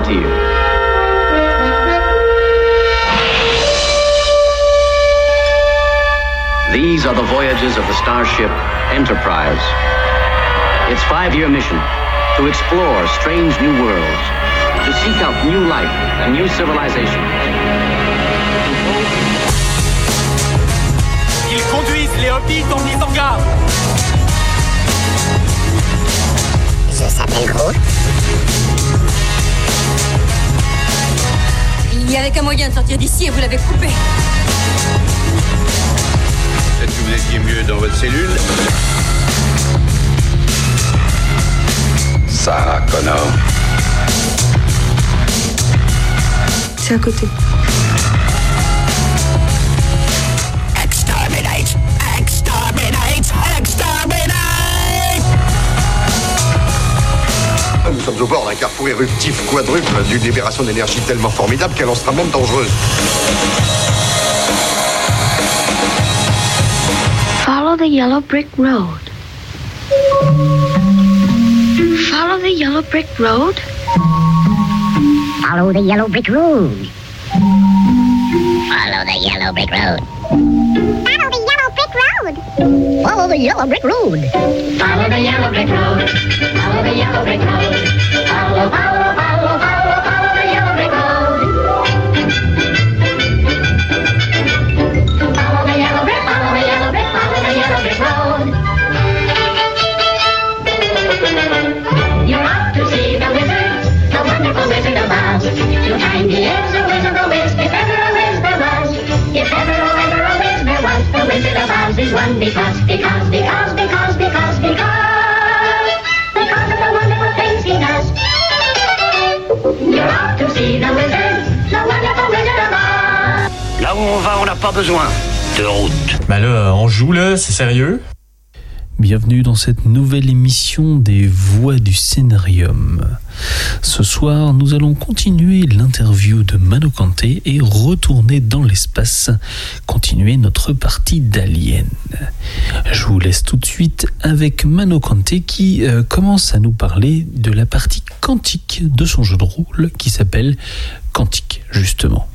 frontier. These are the voyages of the starship Enterprise. Its 5-year mission, to explore strange new worlds, to seek out new life and new civilization. Ils conduisent les hobbits en mise en garde. Je s'appelle Groot. Il n'y avait qu'un moyen de sortir d'ici et vous l'avez coupé. Peut-être que vous étiez mieux dans votre cellule. Sarah Connor. C'est à côté. Exterminate! Exterminate! Exterminate! Nous sommes au bord d'un carrefour éruptif quadruple d'une libération d'énergie tellement formidable qu'elle en sera même dangereuse. Follow the yellow brick road. Follow the yellow brick road. Follow the yellow brick road. Follow the yellow brick road. Follow the yellow brick road. Follow the yellow brick road. Follow the yellow brick road. Follow the yellow brick road. Follow, follow, follow, follow, follow the yellow brick road. Follow the yellow brick, follow the yellow brick, follow the yellow brick road. You're off to see the wizard, the wonderful Wizard of Oz. You'll find he is a wizard, a whiz, if ever a whiz there was. If ever a whiz there was, the Wizard of Oz is one because of the wonderful things he does. You're off to see the wizard, the wonderful Wizard of Oz. Là où on va, on n'a pas besoin de route. Bah là, on joue là, c'est sérieux? Bienvenue dans cette nouvelle émission des Voix du Scénarium. Ce soir, nous allons continuer l'interview de Mano Kanté et retourner dans l'espace, continuer notre partie d'Alien. Je vous laisse tout de suite avec Mano Kanté qui commence à nous parler de la partie quantique de son jeu de rôle qui s'appelle Quantique, justement.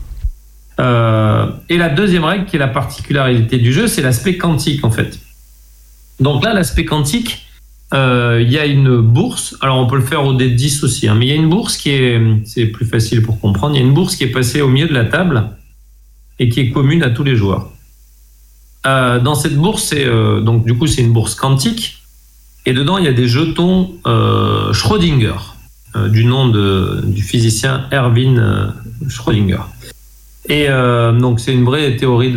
Et la deuxième règle, qui est la particularité du jeu, c'est l'aspect quantique en fait. Donc là, l'aspect quantique, il y a une bourse. Alors on peut le faire au dé 10 aussi, hein, mais il y a une bourse c'est plus facile pour comprendre. Il y a une bourse qui est passée au milieu de la table et qui est commune à tous les joueurs. Dans cette bourse, donc du coup c'est une bourse quantique et dedans il y a des jetons Schrödinger, du nom du physicien Erwin Schrödinger. Et donc c'est une vraie théorie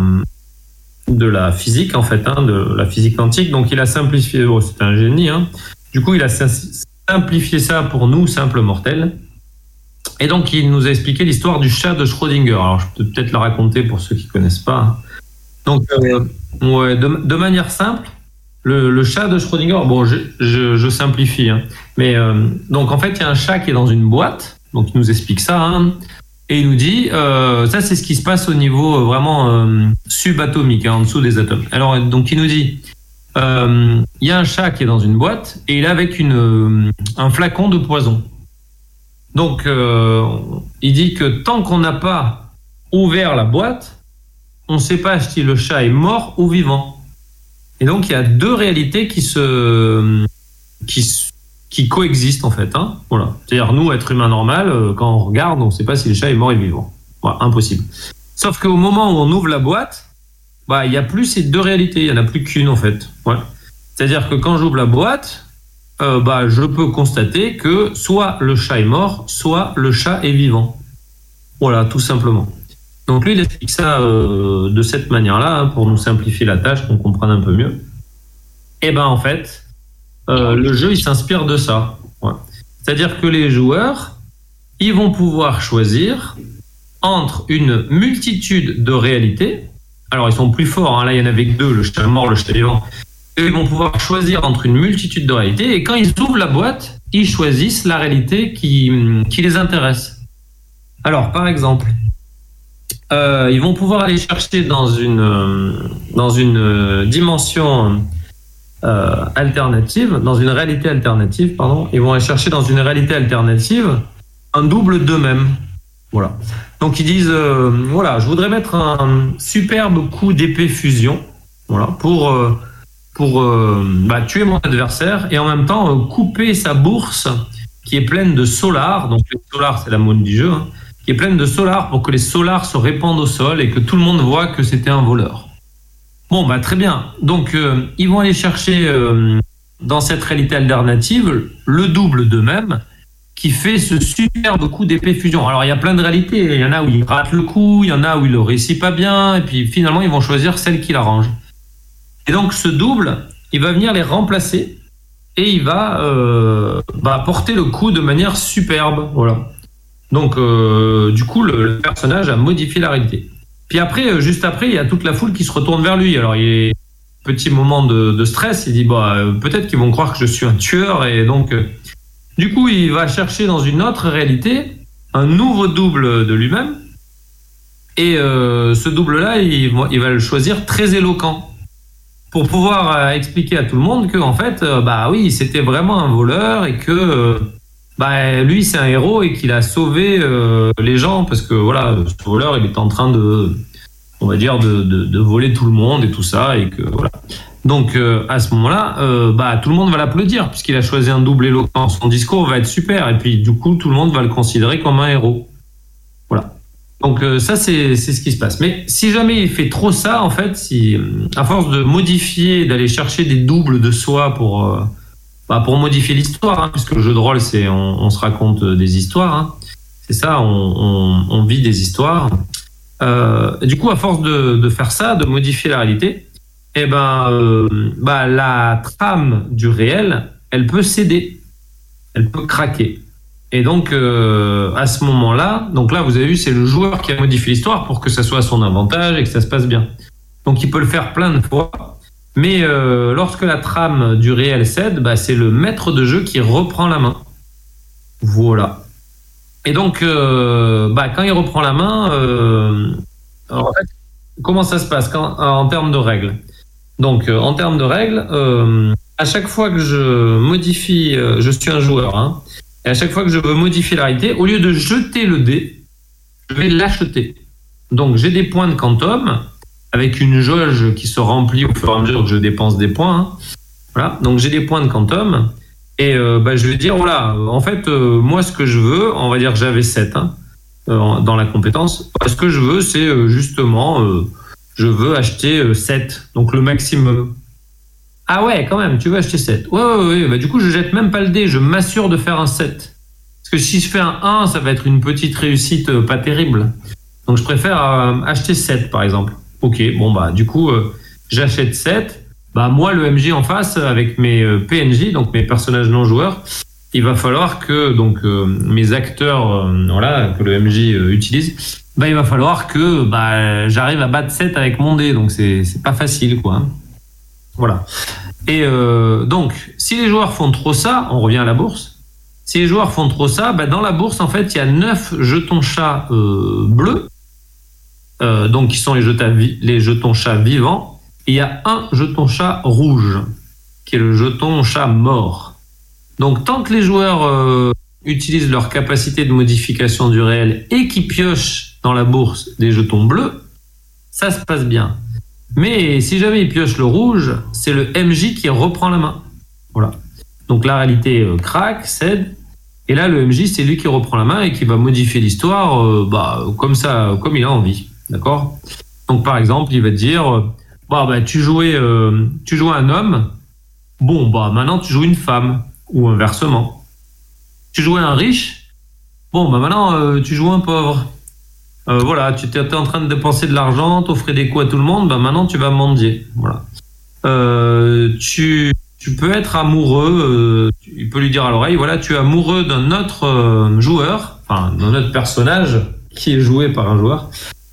de la physique en fait, hein, de la physique quantique. Donc il a simplifié, c'est un génie, hein. Du coup il a simplifié ça pour nous simples mortels. Et donc il nous a expliqué l'histoire du chat de Schrödinger. Alors je peux peut-être la raconter pour ceux qui connaissent pas. Donc ouais, de manière simple, le chat de Schrödinger. Bon, je simplifie, hein, mais donc en fait il y a un chat qui est dans une boîte. Donc il nous explique ça. Hein. Et il nous dit, ça c'est ce qui se passe au niveau vraiment subatomique, hein, en dessous des atomes. Alors donc il nous dit, il y a un chat qui est dans une boîte et il est avec un flacon de poison. Donc il dit que tant qu'on n'a pas ouvert la boîte, on ne sait pas si le chat est mort ou vivant. Et donc il y a deux réalités qui coexistent en fait, hein. Voilà. C'est-à-dire nous, êtres humains normal, quand on regarde, on ne sait pas si le chat est mort et vivant. Voilà, impossible. Sauf qu'au moment où on ouvre la boîte, bah il y a plus ces deux réalités, il y en a plus qu'une en fait. Ouais. C'est-à-dire que quand j'ouvre la boîte, je peux constater que soit le chat est mort, soit le chat est vivant. Voilà, tout simplement. Donc lui, il explique ça de cette manière-là, hein, pour nous simplifier la tâche, qu'on comprenne un peu mieux. Et ben en fait, le jeu, il s'inspire de ça. Ouais. C'est-à-dire que les joueurs, ils vont pouvoir choisir entre une multitude de réalités. Alors, ils sont plus forts. Hein. Là, il y en avait que deux, le chat mort, le chat vivant. Et ils vont pouvoir choisir entre une multitude de réalités. Et quand ils ouvrent la boîte, ils choisissent la réalité qui les intéresse. Alors, par exemple, ils vont pouvoir aller chercher dans une dimension alternative, dans une réalité alternative, pardon. Ils vont aller chercher dans une réalité alternative un double d'eux-mêmes. Voilà. Donc ils disent voilà, je voudrais mettre un superbe coup d'épée fusion, voilà, pour tuer mon adversaire et en même temps couper sa bourse qui est pleine de solars. Donc le solar, c'est la monnaie du jeu, hein, qui est pleine de solars pour que les solars se répandent au sol et que tout le monde voit que c'était un voleur. Bon, très bien. Donc ils vont aller chercher dans cette réalité alternative le double d'eux-mêmes qui fait ce superbe coup d'épée fusion. Alors, il y a plein de réalités. Il y en a où il rate le coup, il y en a où il le réussit pas bien, et puis finalement, ils vont choisir celle qui l'arrange. Et donc, ce double, il va venir les remplacer, et il va porter le coup de manière superbe. Voilà. Donc, du coup, le personnage a modifié la réalité. Puis après, juste après, il y a toute la foule qui se retourne vers lui. Alors, il y a un petit moment de stress. Il dit, peut-être qu'ils vont croire que je suis un tueur, et donc... Du coup, il va chercher dans une autre réalité un nouveau double de lui-même. Et ce double-là, il va le choisir très éloquent pour pouvoir expliquer à tout le monde que, en fait, oui, c'était vraiment un voleur et que lui, c'est un héros et qu'il a sauvé les gens parce que voilà, ce voleur, il est en train de voler tout le monde et tout ça et que voilà. Donc à ce moment-là, tout le monde va l'applaudir puisqu'il a choisi un double éloquent. Son discours va être super et puis du coup tout le monde va le considérer comme un héros. Voilà. Donc ça c'est ce qui se passe. Mais si jamais il fait trop ça, en fait, si à force de modifier, d'aller chercher des doubles de soi pour modifier l'histoire, hein, puisque le jeu de rôle c'est on se raconte des histoires. Hein. C'est ça, on vit des histoires. Du coup, à force de faire ça, de modifier la réalité. La trame du réel, elle peut céder, elle peut craquer. Et donc, à ce moment-là, donc là, vous avez vu, c'est le joueur qui a modifié l'histoire pour que ça soit à son avantage et que ça se passe bien. Donc, il peut le faire plein de fois. Mais lorsque la trame du réel cède, c'est le maître de jeu qui reprend la main. Voilà. Et donc, quand il reprend la main, en fait, comment ça se passe en termes de règles ? Donc, en termes de règles, à chaque fois que je modifie, je suis un joueur, hein, et à chaque fois que je veux modifier la réalité, au lieu de jeter le dé, je vais l'acheter. Donc, j'ai des points de quantum, avec une jauge qui se remplit au fur et à mesure que je dépense des points. Hein. Voilà. Donc, j'ai des points de quantum, et je vais dire, voilà, en fait, moi, ce que je veux, on va dire que j'avais 7 dans la compétence. Ce que je veux, c'est justement... je veux acheter 7, donc le maximum. Ah ouais, quand même, tu veux acheter 7. Ouais. Du coup, je jette même pas le dé, je m'assure de faire un 7. Parce que si je fais un 1, ça va être une petite réussite pas terrible. Donc, je préfère acheter 7, par exemple. Ok, du coup, j'achète 7. Moi, le MJ en face, avec mes PNJ, donc mes personnages non joueurs, il va falloir que mes acteurs, que le MJ utilise, il va falloir que j'arrive à battre 7 avec mon dé, donc c'est pas facile, quoi. Voilà. Et donc, si les joueurs font trop ça, on revient à la bourse. Si les joueurs font trop ça, dans la bourse, en fait, il y a 9 jetons chats bleus, donc qui sont les jetons chats vivants, et il y a un jeton chat rouge, qui est le jeton chat mort. Donc, tant que les joueurs utilisent leur capacité de modification du réel et qui piochent dans la bourse des jetons bleus, ça se passe bien. Mais si jamais ils piochent le rouge, c'est le MJ qui reprend la main. Voilà. Donc la réalité craque, cède, et là le MJ c'est lui qui reprend la main et qui va modifier l'histoire comme ça, comme il a envie. D'accord ? Donc par exemple, il va te dire tu jouais un homme, maintenant tu joues une femme, ou inversement. Tu jouais un riche, maintenant tu joues un pauvre. Tu étais en train de dépenser de l'argent, t'offrais des coups à tout le monde, maintenant tu vas mendier. Voilà. Tu peux être amoureux, il peut lui dire à l'oreille, voilà, tu es amoureux d'un autre joueur, enfin d'un autre personnage qui est joué par un joueur.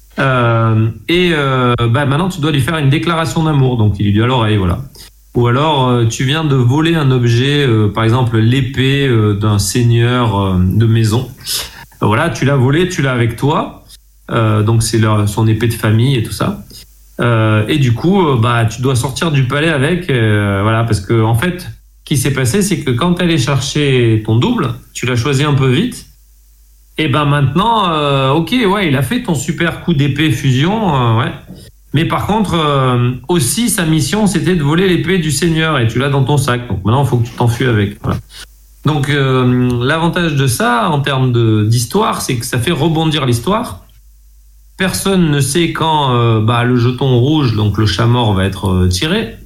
Maintenant tu dois lui faire une déclaration d'amour, donc il lui dit à l'oreille, voilà. Ou alors tu viens de voler un objet, par exemple l'épée d'un seigneur de maison. Voilà, tu l'as volé, tu l'as avec toi. Donc c'est son épée de famille et tout ça. Et du coup, tu dois sortir du palais avec, parce que en fait, ce qui s'est passé, c'est que quand tu allais chercher ton double, tu l'as choisi un peu vite, Et ben maintenant, ok, ouais, il a fait ton super coup d'épée fusion, ouais. Mais par contre, aussi sa mission, c'était de voler l'épée du Seigneur et tu l'as dans ton sac. Donc maintenant, il faut que tu t'enfuis avec. Voilà. Donc l'avantage de ça, en termes d'histoire, c'est que ça fait rebondir l'histoire. Personne ne sait quand le jeton rouge, donc le chat mort, va être tiré.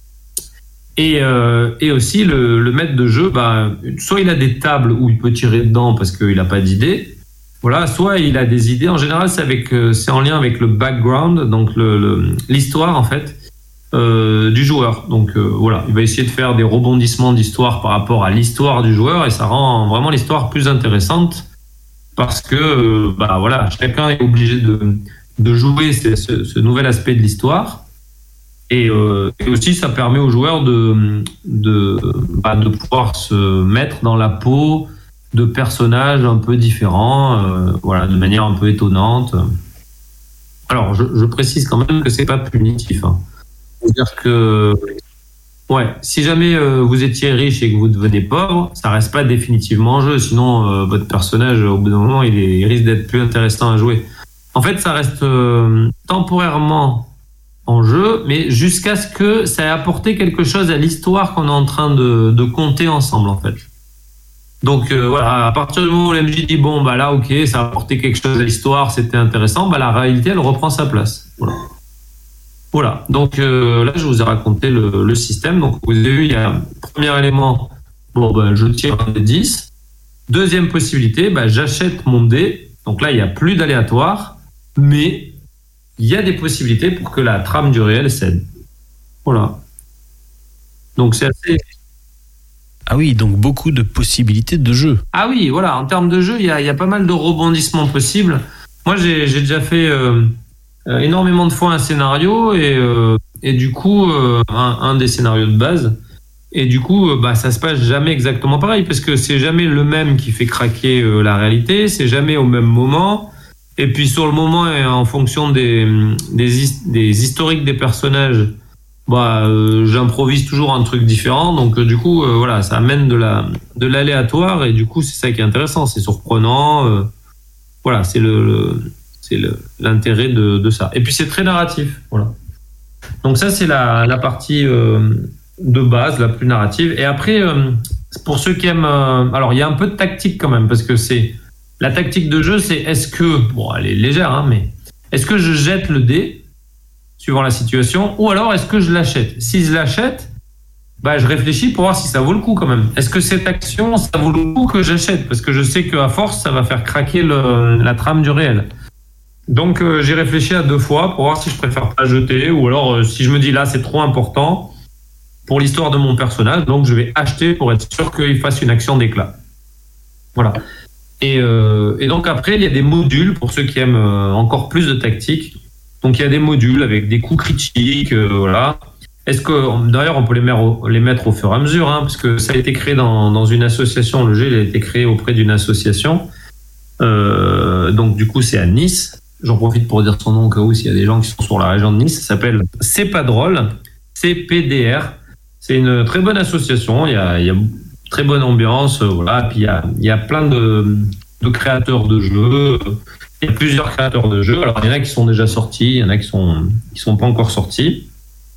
Et aussi le maître de jeu, soit il a des tables où il peut tirer dedans parce qu'il n'a pas d'idée. Voilà, soit il a des idées. En général, c'est en lien avec le background, donc l'histoire en fait du joueur. Donc voilà, il va essayer de faire des rebondissements d'histoire par rapport à l'histoire du joueur et ça rend vraiment l'histoire plus intéressante parce que chacun est obligé de jouer ce nouvel aspect de l'histoire et aussi ça permet aux joueurs de pouvoir se mettre dans la peau de personnages un peu différents, de manière un peu étonnante. Alors, je précise quand même que c'est pas punitif. C'est-à-dire que, si jamais vous étiez riche et que vous devenez pauvre, ça reste pas définitivement en jeu. Sinon, votre personnage, au bout d'un moment, il risque d'être plus intéressant à jouer. En fait, ça reste temporairement en jeu, mais jusqu'à ce que ça ait apporté quelque chose à l'histoire qu'on est en train de conter ensemble, en fait. Donc à partir du moment où l'MJ dit là ok, ça a apporté quelque chose à l'histoire, c'était intéressant, la réalité elle reprend sa place. Voilà. Donc là je vous ai raconté le système. Donc vous avez vu, il y a premier élément, je tire un dé 10. Deuxième possibilité, j'achète mon dé. Donc là il n'y a plus d'aléatoire, mais il y a des possibilités pour que la trame du réel cède. Voilà. Donc c'est assez... Ah oui, donc beaucoup de possibilités de jeu. Ah oui, voilà, en termes de jeu, il y a pas mal de rebondissements possibles. Moi, j'ai déjà fait énormément de fois un scénario et du coup, un des scénarios de base. Et du coup, ça se passe jamais exactement pareil parce que c'est jamais le même qui fait craquer la réalité, c'est jamais au même moment. Et puis sur le moment, et en fonction des historiques des personnages, j'improvise toujours un truc différent, donc du coup ça amène de l'aléatoire et du coup c'est ça qui est intéressant, c'est surprenant, c'est l'intérêt de ça. Et puis c'est très narratif, voilà. Donc ça c'est la partie de base, la plus narrative. Et après pour ceux qui aiment, alors il y a un peu de tactique quand même parce que c'est la tactique de jeu, c'est est-ce que elle est légère mais est-ce que je jette le dé suivant la situation, ou alors est-ce que je l'achète? Si je l'achète, je réfléchis pour voir si ça vaut le coup quand même. Est-ce que cette action, ça vaut le coup que j'achète? Parce que je sais qu'à force, ça va faire craquer la trame du réel. Donc j'ai réfléchi à 2 fois pour voir si je préfère pas jeter, ou alors si je me dis là c'est trop important pour l'histoire de mon personnage, donc je vais acheter pour être sûr qu'il fasse une action d'éclat. Voilà. Et donc après, il y a des modules pour ceux qui aiment encore plus de tactique. Donc il y a des modules avec des coups critiques, voilà. Est-ce que d'ailleurs on peut les mettre au fur et à mesure, parce que ça a été créé dans une association. Le jeu il a été créé auprès d'une association. Donc du coup c'est à Nice. J'en profite pour dire son nom au cas où s'il y a des gens qui sont sur la région de Nice. Ça s'appelle C'est pas drôle, CPDR. C'est une très bonne association. Il y a très bonne ambiance, voilà. Puis il y a plein de créateurs de jeux. Il y a plusieurs créateurs de jeux. Alors, il y en a qui sont déjà sortis, il y en a qui sont pas encore sortis.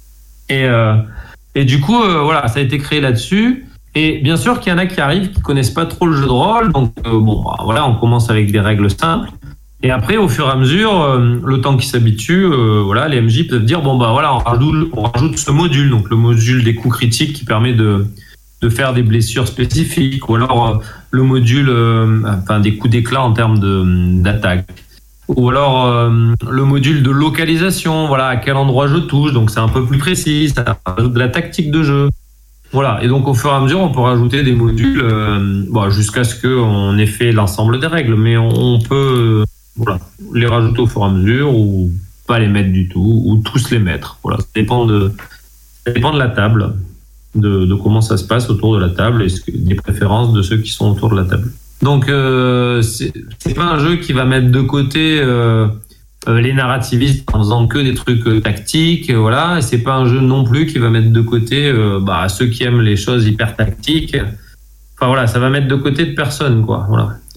Et du coup, ça a été créé là-dessus. Et bien sûr qu'il y en a qui arrivent, qui connaissent pas trop le jeu de rôle. Donc, on commence avec des règles simples. Et après, au fur et à mesure, le temps qui s'habitue, les MJ peuvent dire, on rajoute ce module. Donc, le module des coups critiques qui permet de faire des blessures spécifiques, ou alors le module des coups d'éclat en termes d'attaque, ou alors le module de localisation, à quel endroit je touche, donc c'est un peu plus précis, ça rajoute de la tactique de jeu, et donc au fur et à mesure on peut rajouter des modules jusqu'à ce qu'on ait fait l'ensemble des règles, mais on peut les rajouter au fur et à mesure ou pas les mettre du tout, ou tous les mettre, ça dépend de la table, de comment ça se passe autour de la table et des préférences de ceux qui sont autour de la table. Donc c'est pas un jeu qui va mettre de côté les narrativistes en faisant que des trucs tactiques, et c'est pas un jeu non plus qui va mettre de côté ceux qui aiment les choses hyper tactiques. Ça va mettre de côté de personne, quoi.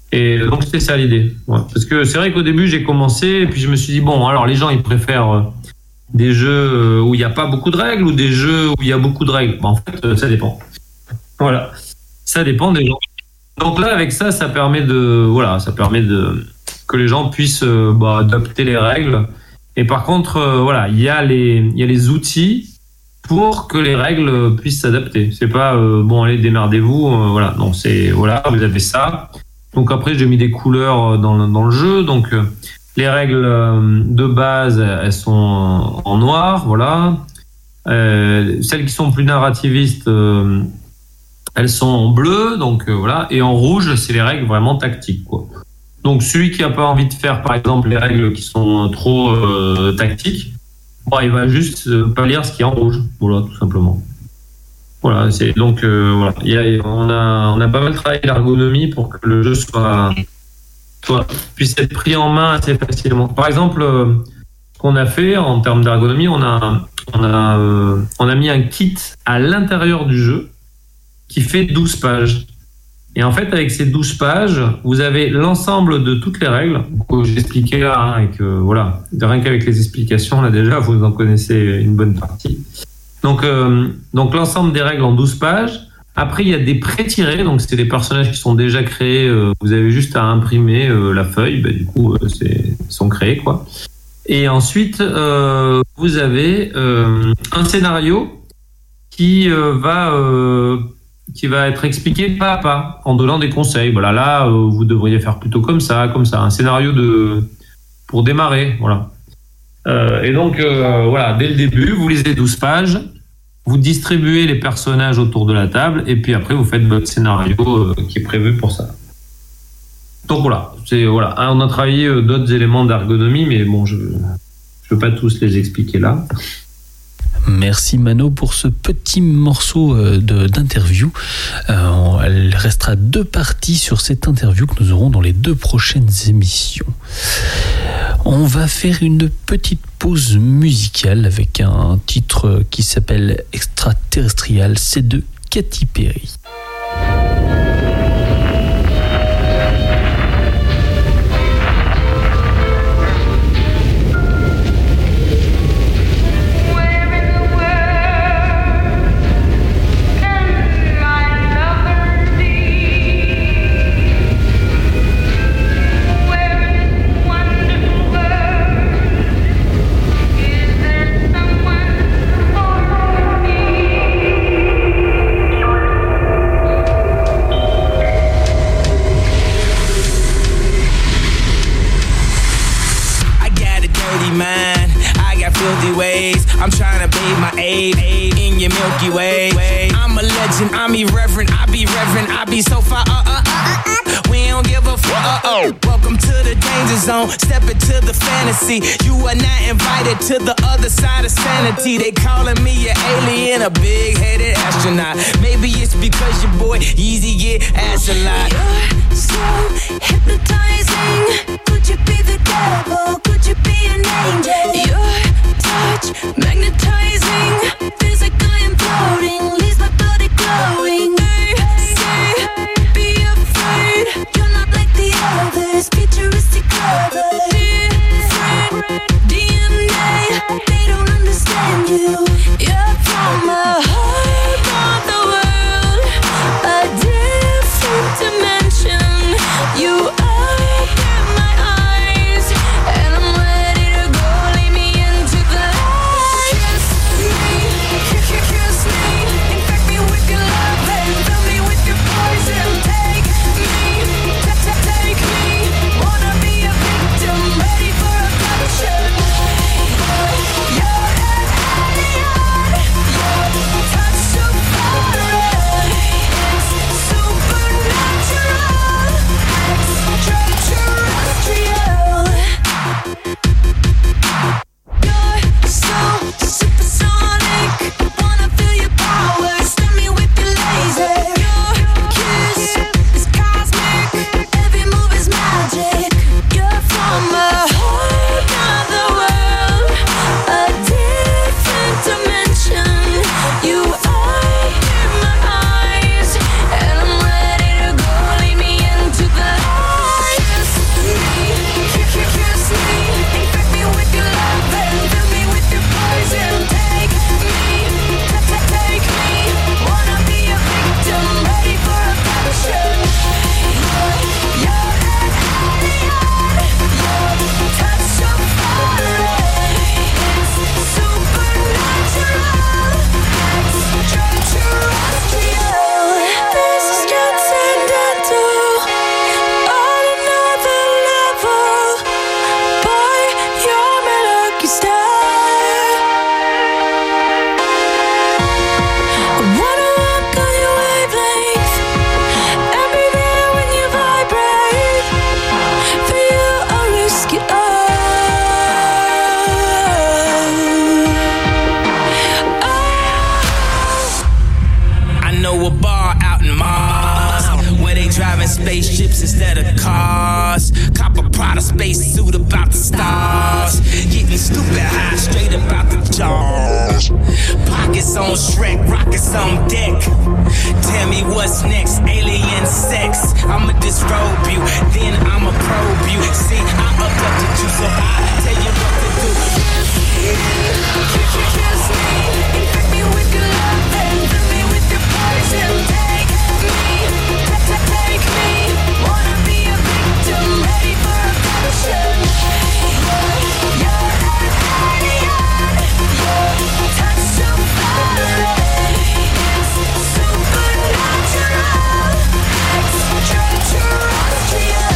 Et donc c'était ça l'idée. Ouais. Parce que c'est vrai qu'au début j'ai commencé et puis je me suis dit bon, alors les gens ils préfèrent des jeux où il n'y a pas beaucoup de règles ou des jeux où il y a beaucoup de règles. En fait, ça dépend. Voilà, ça dépend des gens. Donc là avec ça, ça permet de que les gens puissent adapter les règles. Et par contre, il y a les outils pour que les règles puissent s'adapter. C'est pas allez démerdez-vous. Non, c'est vous avez ça. Donc après, j'ai mis des couleurs dans le jeu. Donc les règles de base, elles sont en noir, voilà. Celles qui sont plus narrativistes, elles sont en bleu, donc voilà. Et en rouge, c'est les règles vraiment tactiques, quoi. Donc celui qui a pas envie de faire, par exemple, les règles qui sont trop tactiques, il va juste pas lire ce qui est en rouge, voilà, tout simplement. Voilà, c'est donc on a pas mal travaillé l'ergonomie pour que le jeu puisse être pris en main assez facilement. Par exemple, ce qu'on a fait en termes d'ergonomie, on a mis un kit à l'intérieur du jeu qui fait 12 pages. Et en fait, avec ces 12 pages, vous avez l'ensemble de toutes les règles que j'ai expliquées là, et que rien qu'avec les explications, là déjà, vous en connaissez une bonne partie. Donc l'ensemble des règles en 12 pages. Après, il y a des pré-tirés, donc c'est des personnages qui sont déjà créés. Vous avez juste à imprimer la feuille, du coup, ils sont créés, quoi. Et ensuite, vous avez un scénario qui va être expliqué pas à pas, en donnant des conseils. Voilà, vous devriez faire plutôt comme ça. Un scénario pour démarrer, voilà. Et donc, dès le début, vous lisez 12 pages. Vous distribuez les personnages autour de la table et puis après vous faites votre scénario qui est prévu pour ça. Donc voilà, on a travaillé d'autres éléments d'ergonomie, mais bon, je peux pas tous les expliquer là. Merci Mano pour ce petit morceau d'interview. Il restera 2 parties sur cette interview que nous aurons dans les 2 prochaines émissions. On va faire une petite pause musicale avec un titre qui s'appelle Extraterrestrial, c'est de Katy Perry. I'm trying to bathe my aid in your Milky Way. I'm a legend, I'm irreverent, I be reverent, I be so far. We don't give a fuck. Welcome to the danger zone. Step into the fantasy. You are not invited to the other side of sanity. They calling me an alien, a big-headed astronaut. Maybe it's because your boy Yeezy get ass a lot. You're so hypnotizing. Could you be the devil? Could you be an angel? Your touch magnetizing. Feels like I am floating. Leaves my body glowing. Say, be afraid. You're not like the others. Futuristic lovers. Different DNA. They don't understand you. You're from a heart of the world. A different dimension. You open my eyes, and I'm ready to go. Lead me into the light. Kiss me, infect me with your love, and fill me with your poison. Take me, wanna be a victim, ready for a gunshot. You're an alien. ships instead of cars. Cop a Prada space suit about the stars. Getting stupid high straight about the jaws. Pockets on Shrek, rockets on deck. Tell me what's next, alien sex. I'ma disrobe you, then I'ma probe you. See, I abducted you, so I tell you what to do. Kiss me, infect me with your love and fill me with your poison. Take me, wanna be a victim, ready for a passion. You're an alien, your touch so far away. It's supernatural, extraterrestrial.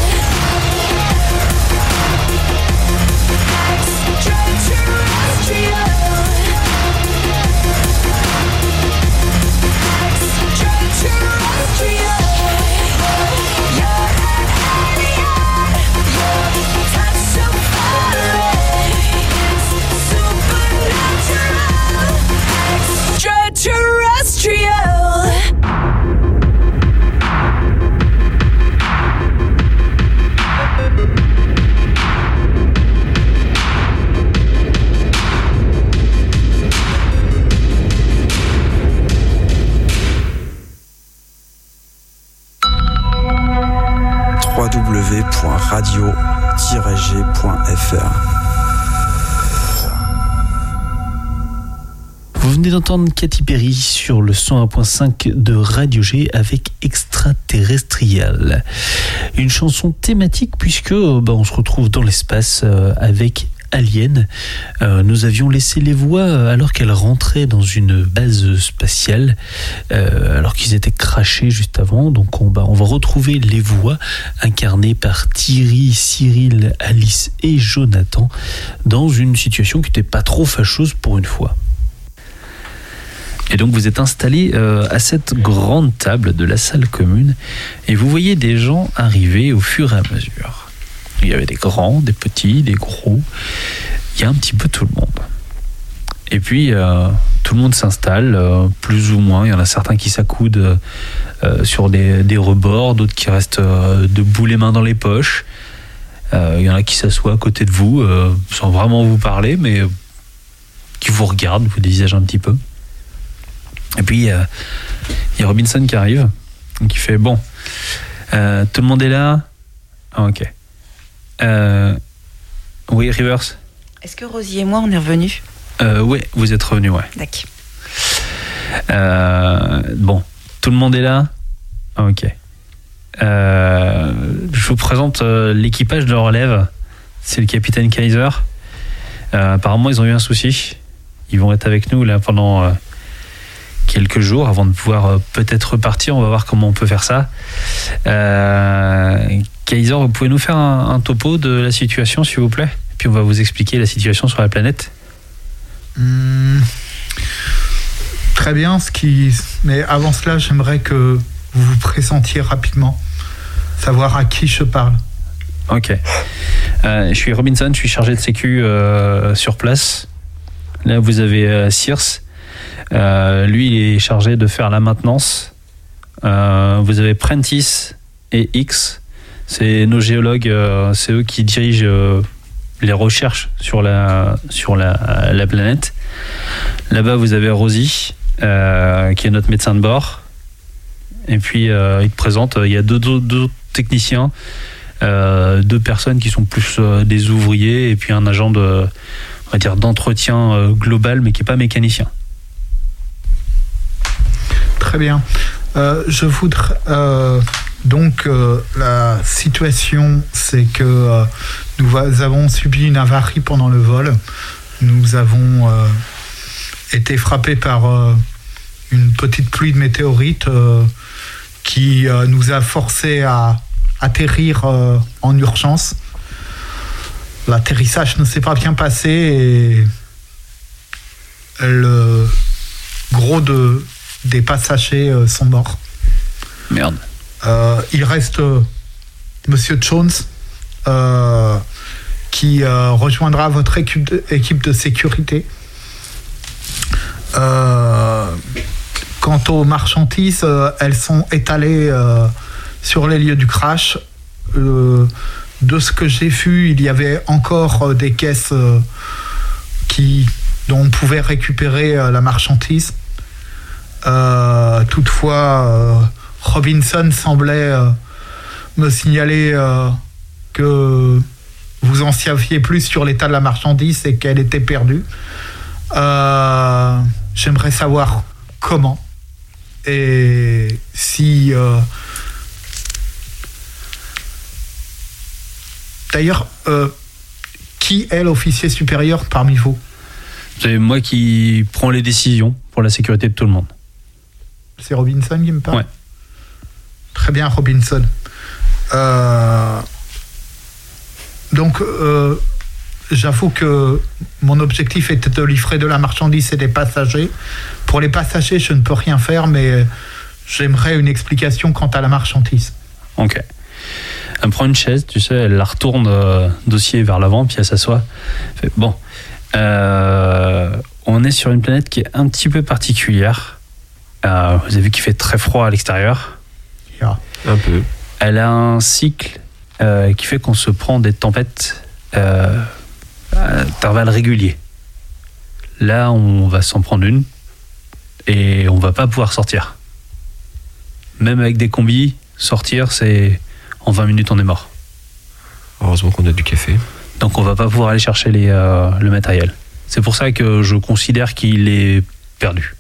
www.radio-g.fr. Vous venez d'entendre Katy Perry sur le 101.5 de Radio G avec Extraterrestrial. Une chanson thématique puisque on se retrouve dans l'espace avec Alien. Nous avions laissé les voix alors qu'elles rentraient dans une base spatiale, alors qu'ils étaient crashés juste avant. Donc on va retrouver les voix incarnées par Thierry, Cyril, Alice et Jonathan dans une situation qui n'était pas trop fâcheuse pour une fois. Et donc vous êtes installés à cette grande table de la salle commune et vous voyez des gens arriver au fur et à mesure. Il y avait des grands, des petits, des gros. Il y a un petit peu tout le monde. Et puis, tout le monde s'installe, plus ou moins. Il y en a certains qui s'accoudent sur des rebords, d'autres qui restent debout les mains dans les poches. Il y en a qui s'assoient à côté de vous, sans vraiment vous parler, mais qui vous regardent, vous dévisagent un petit peu. Et puis, il y a Robinson qui arrive, qui fait « Bon, tout le monde est là ?» Ah, ok. Oui, Rivers. Est-ce que Rosie et moi on est revenus? Oui, vous êtes revenus, ouais. D'accord. Bon, tout le monde est là? Ok. Je vous présente l'équipage de relève. C'est le capitaine Kaiser. Apparemment, ils ont eu un souci. Ils vont être avec nous là pendant quelques jours avant de pouvoir peut-être repartir. On va voir comment on peut faire ça. Kaiser, vous pouvez nous faire un topo de la situation, s'il vous plaît? Puis on va vous expliquer la situation sur la planète. Très bien. Mais avant cela, j'aimerais que vous vous présentiez rapidement. Savoir à qui je parle. Ok. Je suis Robinson, je suis chargé de sécu sur place. Là, vous avez Circe. Lui, il est chargé de faire la maintenance. Vous avez Prentice et X. C'est nos géologues, c'est eux qui dirigent les recherches sur la planète. Là-bas, vous avez Rosie, qui est notre médecin de bord. Et puis, il te présente, il y a deux techniciens, deux personnes qui sont plus des ouvriers, et puis un agent on va dire, d'entretien global, mais qui n'est pas mécanicien. Très bien. Je voudrais... Donc, la situation, c'est que nous avons subi une avarie pendant le vol. Nous avons été frappés par une petite pluie de météorites qui nous a forcés à atterrir en urgence. L'atterrissage ne s'est pas bien passé et le gros des passagers sont morts. Merde. Il reste Monsieur Jones qui rejoindra votre équipe de sécurité. Quant aux marchandises, elles sont étalées sur les lieux du crash. De ce que j'ai vu, il y avait encore des caisses dont on pouvait récupérer la marchandise. Toutefois, Robinson semblait me signaler que vous en saviez plus sur l'état de la marchandise et qu'elle était perdue. J'aimerais savoir comment et si... D'ailleurs, qui est l'officier supérieur parmi vous ? C'est moi qui prends les décisions pour la sécurité de tout le monde. C'est Robinson qui me parle ? Ouais. Très bien, Robinson. Donc, j'avoue que mon objectif était de livrer de la marchandise et des passagers. Pour les passagers, je ne peux rien faire, mais j'aimerais une explication quant à la marchandise. Ok. Elle prend une chaise, tu sais, elle la retourne dossier vers l'avant, puis elle s'assoit. Elle fait, bon, on est sur une planète qui est un petit peu particulière. Vous avez vu qu'il fait très froid à l'extérieur. Yeah. Un peu. Elle a un cycle qui fait qu'on se prend des tempêtes à intervalles réguliers. Là, on va s'en prendre une et on va pas pouvoir sortir. Même avec des combis, sortir, c'est... En 20 minutes, on est mort. Heureusement qu'on a du café. Donc on va pas pouvoir aller chercher le matériel. C'est pour ça que je considère qu'il est perdu.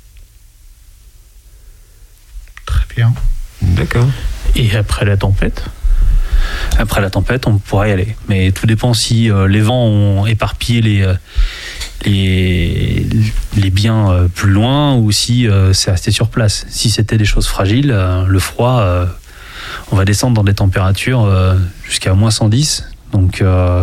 Très bien. D'accord. Et après la tempête ? Après la tempête, on pourra y aller. Mais tout dépend si les vents ont éparpillé les biens plus loin ou si c'est resté sur place. Si c'était des choses fragiles, le froid... on va descendre dans des températures jusqu'à moins 110. Donc,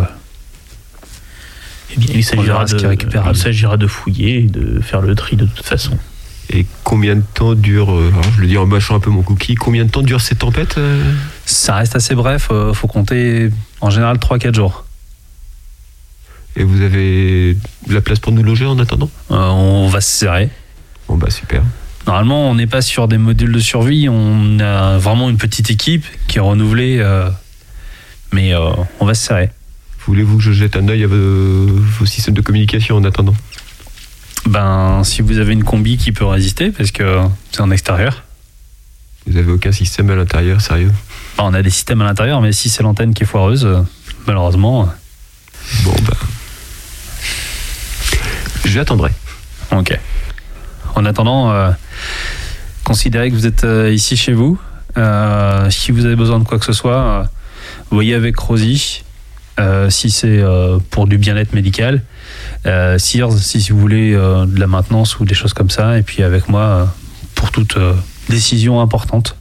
eh bien, il s'agira de fouiller et de faire le tri de toute façon. Et combien de temps dure, je le dis en mâchant un peu mon cookie, combien de temps dure cette tempête ? Ça reste assez bref, faut compter en général 3-4 jours. Et vous avez de la place pour nous loger en attendant ? On va se serrer. Bon bah super. Normalement, on n'est pas sur des modules de survie, on a vraiment une petite équipe qui est renouvelée, mais on va se serrer. Voulez-vous que je jette un œil à vos systèmes de communication en attendant ? Ben, si vous avez une combi qui peut résister, parce que c'est en extérieur. Vous avez aucun système à l'intérieur, sérieux ? On a des systèmes à l'intérieur, mais si c'est l'antenne qui est foireuse, malheureusement... Bon, bah... J'attendrai. Ok. En attendant, considérez que vous êtes ici chez vous. Si vous avez besoin de quoi que ce soit, voyez avec Rosie. Si c'est pour du bien-être médical. Sears, si vous voulez de la maintenance ou des choses comme ça. Et puis avec moi, pour toute décision importante.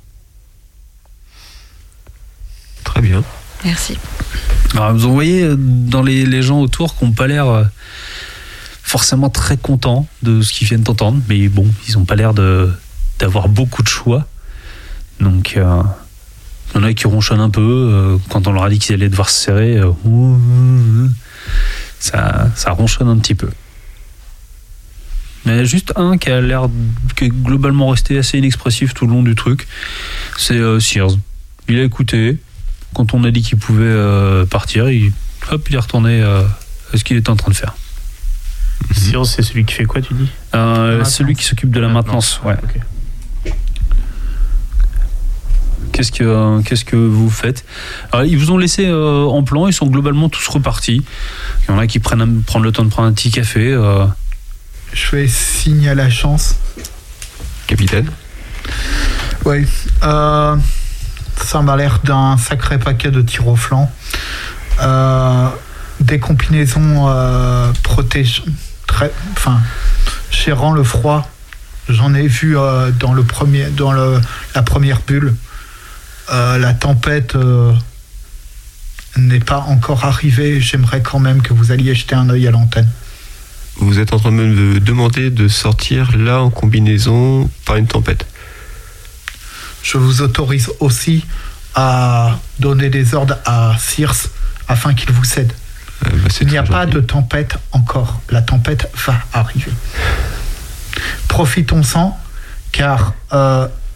Très bien. Merci. Alors, vous en voyez dans les gens autour qui n'ont pas l'air... forcément très contents de ce qu'ils viennent d'entendre, mais bon, ils n'ont pas l'air d'avoir beaucoup de choix. Donc, il y en a qui ronchonnent un peu quand on leur a dit qu'ils allaient devoir se serrer. Ça ronchonne un petit peu. Mais il y a juste un qui a l'air qui est globalement resté assez inexpressif tout le long du truc. C'est Sears. Il a écouté. Quand on a dit qu'il pouvait partir, il est retourné à ce qu'il était en train de faire. Sears, c'est celui qui fait quoi, tu dis ? Celui qui s'occupe de la maintenance, ouais. Okay. Qu'est-ce que vous faites ? Alors, ils vous ont laissé en plan, ils sont globalement tous repartis. Il y en a qui prennent le temps de prendre un petit café. Je fais signe à la chance. Capitaine ? Oui. Ça m'a l'air d'un sacré paquet de tirs au flanc. Des combinaisons gérant le froid. J'en ai vu dans la première bulle. La tempête n'est pas encore arrivée. J'aimerais quand même que vous alliez jeter un œil à l'antenne. Vous êtes en train de me demander de sortir là en combinaison par une tempête. Je vous autorise aussi à donner des ordres à Sears afin qu'il vous cède. Il n'y a pas de tempête encore. La tempête va arriver. Profitons-en, car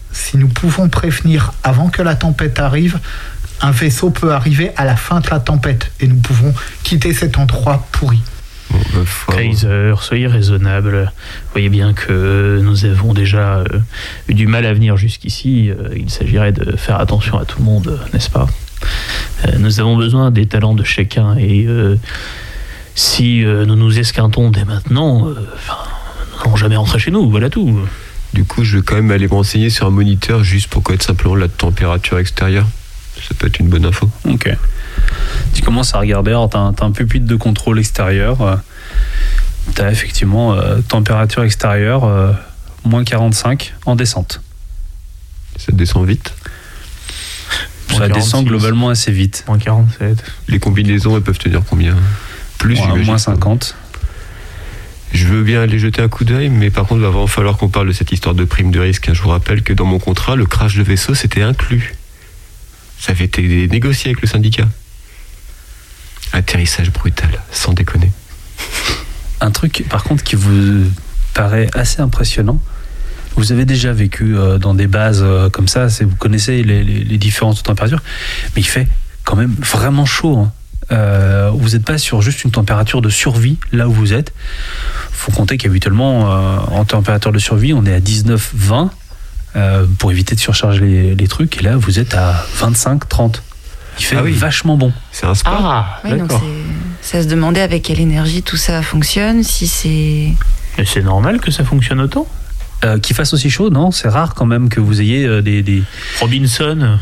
si nous pouvons prévenir avant que la tempête arrive, un vaisseau peut arriver à la fin de la tempête et nous pouvons quitter cet endroit pourri. Kaiser, soyez raisonnable. Vous voyez bien que nous avons déjà eu du mal à venir jusqu'ici. Il s'agirait de faire attention à tout le monde, n'est-ce pas ? Nous avons besoin des talents de chacun et si nous nous esquintons dès maintenant, nous n'allons jamais rentrer chez nous, voilà tout. Du coup, je vais quand même aller me renseigner sur un moniteur juste pour connaître simplement la température extérieure. Ça peut être une bonne info. Ok. Tu commences à regarder, alors t'as un pupitre de contrôle extérieur. T'as effectivement température extérieure, moins 45 en descente. Ça descend vite. Ça descend globalement assez vite. Moins 47. Les combinaisons, elles peuvent tenir combien ? Plus, moins 50. Je veux bien aller jeter un coup d'œil, mais par contre, il va vraiment falloir qu'on parle de cette histoire de prime de risque. Je vous rappelle que dans mon contrat, le crash de vaisseau, c'était inclus. Ça avait été négocié avec le syndicat. Atterrissage brutal, sans déconner. Un truc, par contre, qui vous paraît assez impressionnant, vous avez déjà vécu dans des bases comme ça, vous connaissez les différentes températures, mais il fait quand même vraiment chaud. Hein. Vous n'êtes pas sur juste une température de survie là où vous êtes. Faut compter qu'habituellement, en température de survie, on est à 19-20 pour éviter de surcharger les trucs, et là, vous êtes à 25-30. Il fait vachement bon. C'est un spa. Ah, oui, donc c'est à se demander avec quelle énergie tout ça fonctionne, si c'est... Et c'est normal que ça fonctionne autant ? Qu'il fasse aussi chaud, non ? C'est rare quand même que vous ayez des... Robinson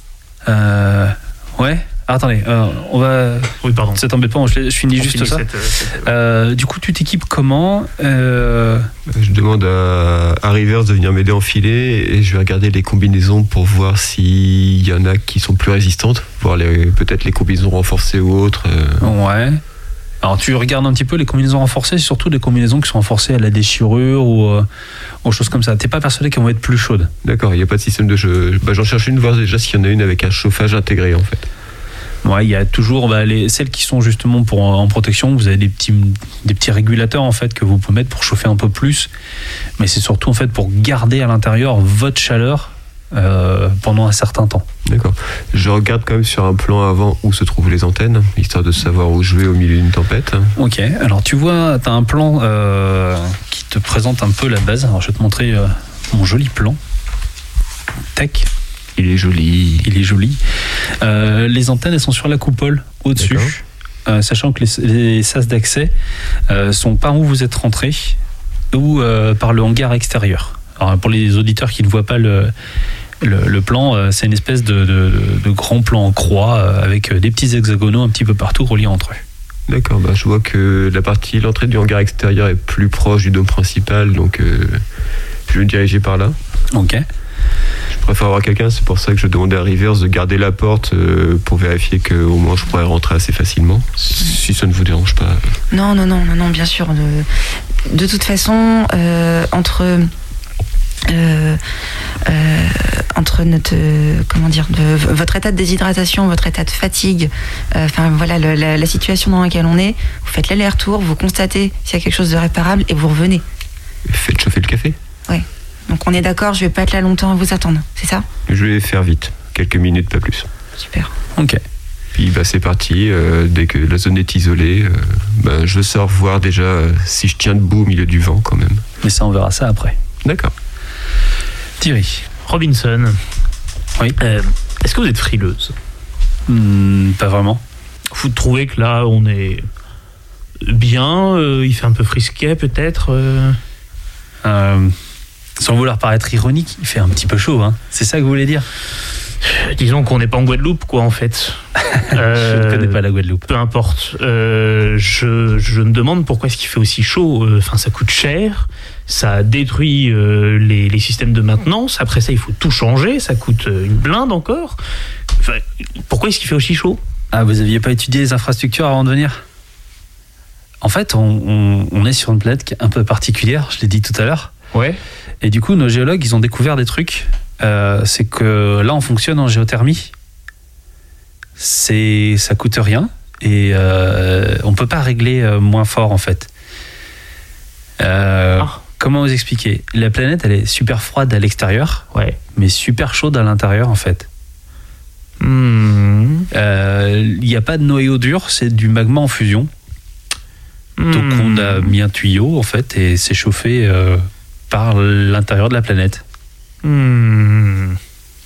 Ouais. Ah, attendez, on va... Oui, pardon. C'est embêtant, je finis juste ça. Du coup, tu t'équipes comment Je demande à Rivers de venir m'aider à enfiler et je vais regarder les combinaisons pour voir s'il y en a qui sont plus résistantes, voir peut-être les combinaisons renforcées ou autres. Ouais. Alors tu regardes un petit peu les combinaisons renforcées, surtout les combinaisons qui sont renforcées à la déchirure ou aux choses comme ça. T'es pas persuadé qu'elles vont être plus chaudes ? D'accord, il n'y a pas de système de... j'en cherche une, voir déjà s'il y en a une avec un chauffage intégré en fait. Ouais, il y a toujours celles qui sont justement en protection. Vous avez des petits régulateurs en fait que vous pouvez mettre pour chauffer un peu plus, mais c'est surtout en fait pour garder à l'intérieur votre chaleur pendant un certain temps. D'accord. Je regarde quand même sur un plan avant où se trouvent les antennes, histoire de savoir où jouer au milieu d'une tempête. Ok. Alors tu vois, t'as un plan qui te présente un peu la base. Alors je vais te montrer mon joli plan. Tac. Il est joli. Les antennes, elles sont sur la coupole, au-dessus. Sachant que les sas d'accès sont par où vous êtes rentré ou par le hangar extérieur. Alors, pour les auditeurs qui ne voient pas le plan, c'est une espèce de grand plan en croix avec des petits hexagonaux un petit peu partout reliés entre eux. D'accord, je vois que l'entrée du hangar extérieur est plus proche du dôme principal, donc je vais me diriger par là. Ok. Je préfère avoir quelqu'un, c'est pour ça que je demandais à Rivers de garder la porte pour vérifier qu'au moins je pourrais rentrer assez facilement, si ça ne vous dérange pas. Non, bien sûr. De toute façon, entre notre votre état de déshydratation, votre état de fatigue, la situation dans laquelle on est, vous faites l'aller-retour, vous constatez s'il y a quelque chose de réparable et vous revenez. Faites chauffer le café. Oui. Donc on est d'accord, je vais pas être là longtemps à vous attendre, c'est ça ? Je vais faire vite, quelques minutes, pas plus. Super. Ok. Puis c'est parti, dès que la zone est isolée, je sors voir déjà si je tiens debout au milieu du vent quand même. Mais ça, on verra ça après. D'accord. Thierry. Robinson. Oui. Est-ce que vous êtes frileuse ? Pas vraiment. Vous trouvez que là, on est bien, il fait un peu frisquet peut-être Sans vouloir paraître ironique, il fait un petit peu chaud, hein. C'est ça que vous voulez dire ? Disons qu'on n'est pas en Guadeloupe, quoi, en fait. Je ne connais pas la Guadeloupe. Peu importe. Je me demande pourquoi est-ce qu'il fait aussi chaud. Ça coûte cher, ça détruit les systèmes de maintenance. Après ça, il faut tout changer, ça coûte une blinde encore. Pourquoi est-ce qu'il fait aussi chaud ? Ah, vous n'aviez pas étudié les infrastructures avant de venir ? En fait, on est sur une planète qui est un peu particulière, je l'ai dit tout à l'heure. Ouais. Et du coup, nos géologues, ils ont découvert des trucs. C'est que là, on fonctionne en géothermie. Ça coûte rien et on peut pas régler moins fort en fait. Comment vous expliquer ? La planète, elle est super froide à l'extérieur, mais super chaude à l'intérieur, en fait. Il n'y a pas de noyau dur, c'est du magma en fusion. Donc on a mis un tuyau, en fait, et c'est chauffé par l'intérieur de la planète. Bon.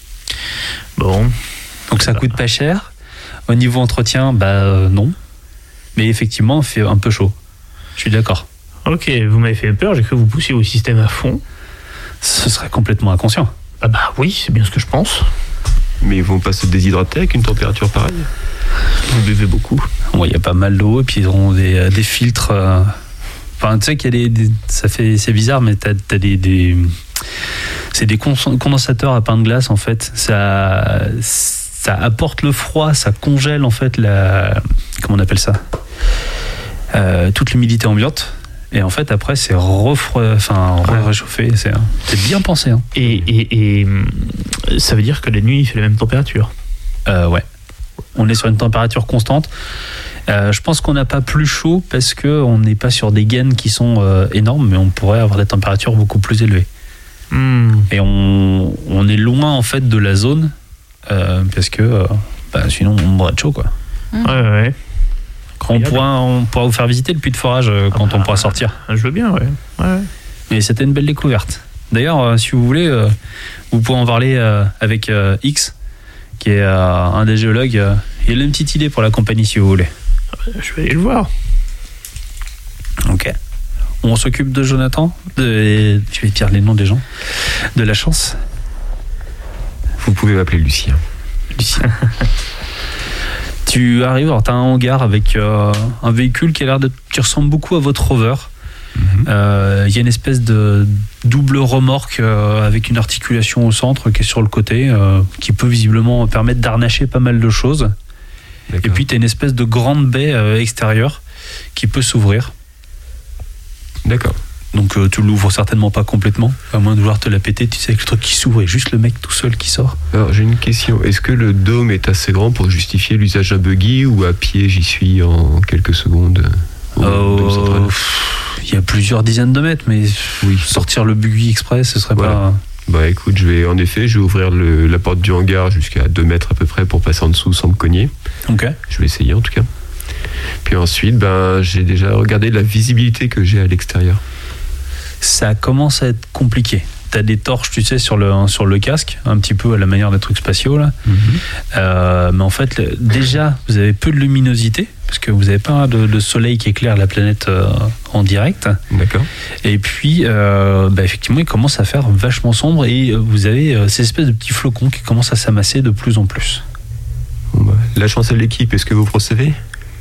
Donc ça coûte pas cher. Au niveau entretien, non. Mais effectivement, il fait un peu chaud. Je suis d'accord. Ok, vous m'avez fait peur, j'ai cru que vous poussiez au système à fond. Ce serait complètement inconscient. Ah bah oui, c'est bien ce que je pense. Mais ils vont pas se déshydrater avec une température pareille. Vous buvez beaucoup. Il y a pas mal d'eau, et puis ils auront des filtres. Enfin, tu sais qu'il y a c'est bizarre, mais t'as c'est des condensateurs à pain de glace, en fait. Ça apporte le froid, ça congèle, en fait, comment on appelle ça ? Toute l'humidité ambiante. Et en fait, après, c'est réchauffé. C'est bien pensé. Hein. Et ça veut dire que la nuit, il fait la même température. Ouais. On est sur une température constante. Je pense qu'on n'a pas plus chaud parce qu'on n'est pas sur des gaines qui sont énormes, mais on pourrait avoir des températures beaucoup plus élevées. Et on est loin, en fait, de la zone parce que sinon, on mourrait de chaud, quoi. Ouais. On pourra vous faire visiter le puits de forage quand on pourra sortir. Je veux bien, ouais. Mais c'était une belle découverte. D'ailleurs, si vous voulez, vous pouvez en parler avec X, qui est un des géologues. Il a une petite idée pour la compagnie, si vous voulez. Je vais aller le voir. Ok. On s'occupe de Jonathan. Je vais dire les noms des gens. De la chance. Vous pouvez m'appeler Lucien. Tu arrives, alors tu as un hangar avec un véhicule qui ressemble beaucoup à votre rover. Il y a une espèce de double remorque avec une articulation au centre qui est sur le côté, qui peut visiblement permettre d'harnacher pas mal de choses. D'accord. Et puis tu as une espèce de grande baie extérieure qui peut s'ouvrir. D'accord. Donc tu l'ouvres certainement pas complètement, à moins de vouloir te la péter, tu sais, avec le truc qui s'ouvre et juste le mec tout seul qui sort. Alors j'ai une question, est-ce que le dôme est assez grand pour justifier l'usage d'un buggy, ou à pied j'y suis en quelques secondes Il y a plusieurs dizaines de mètres, mais sortir le buggy express, ce serait pas... Écoute, je vais ouvrir la porte du hangar jusqu'à 2 mètres à peu près pour passer en dessous sans me cogner. Ok. Je vais essayer en tout cas. Puis ensuite, j'ai déjà regardé la visibilité que j'ai à l'extérieur. Ça commence à être compliqué. T'as des torches, tu sais, sur le casque, un petit peu à la manière des trucs spatiaux là. Mais en fait, déjà, vous avez peu de luminosité parce que vous n'avez pas de soleil qui éclaire la planète en direct. D'accord. Et puis, effectivement, il commence à faire vachement sombre et vous avez ces espèces de petits flocons qui commencent à s'amasser de plus en plus. La chance à l'équipe, est-ce que vous recevez ?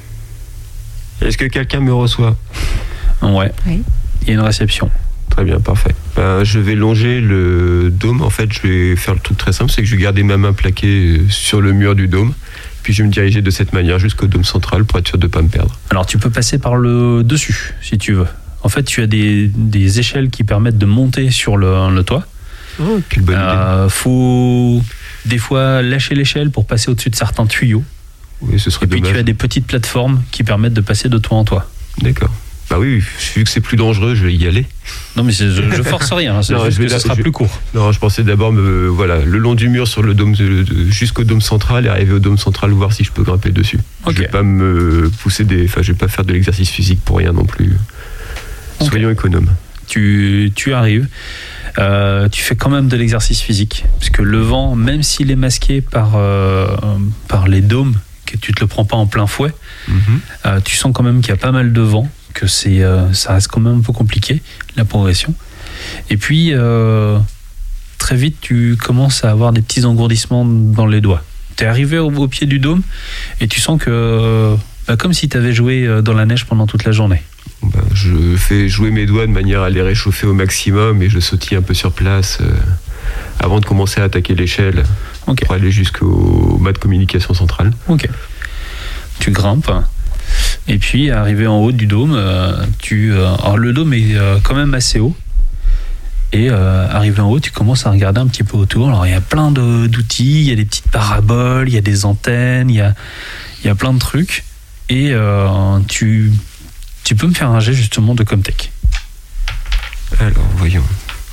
Est-ce que quelqu'un me reçoit ? Ouais. Oui. Il y a une réception. Très bien, parfait. Je vais longer le dôme. En fait, je vais faire le truc très simple, c'est que je vais garder ma main plaquée sur le mur du dôme, puis je vais me diriger de cette manière jusqu'au dôme central pour être sûr de ne pas me perdre. Alors, tu peux passer par le dessus, si tu veux. En fait, tu as des échelles qui permettent de monter sur le toit. Oh, quelle bonne idée. Faut des fois lâcher l'échelle pour passer au-dessus de certains tuyaux. Oui, ce serait dommage. Et puis, tu as des petites plateformes qui permettent de passer de toit en toit. D'accord. Bah oui, vu que c'est plus dangereux, je vais y aller. Non, mais je force rien, hein, ce sera plus court. Non, je pensais d'abord le long du mur sur le dôme, jusqu'au dôme central, et arriver au dôme central, voir si je peux grimper dessus. Okay. Je vais pas me pousser je vais pas faire de l'exercice physique pour rien non plus. Soyons économes. Tu arrives, tu fais quand même de l'exercice physique, parce que le vent, même s'il est masqué par les dômes, que tu te le prends pas en plein fouet, tu sens quand même qu'il y a pas mal de vent, que ça reste quand même un peu compliqué, la progression. Et puis, très vite, tu commences à avoir des petits engourdissements dans les doigts. Tu es arrivé au pied du dôme et tu sens que, comme si tu avais joué dans la neige pendant toute la journée. Je fais jouer mes doigts de manière à les réchauffer au maximum et je sautille un peu sur place avant de commencer à attaquer l'échelle pour aller jusqu'au mât de communication centrale. Ok. Tu grimpes. Et puis, arrivé en haut du dôme, alors le dôme est quand même assez haut. Et arrivé en haut, tu commences à regarder un petit peu autour. Alors, il y a plein d'outils, il y a des petites paraboles, il y a des antennes, il y a plein de trucs. Et tu peux me faire un jet justement de Comtech. Alors, voyons.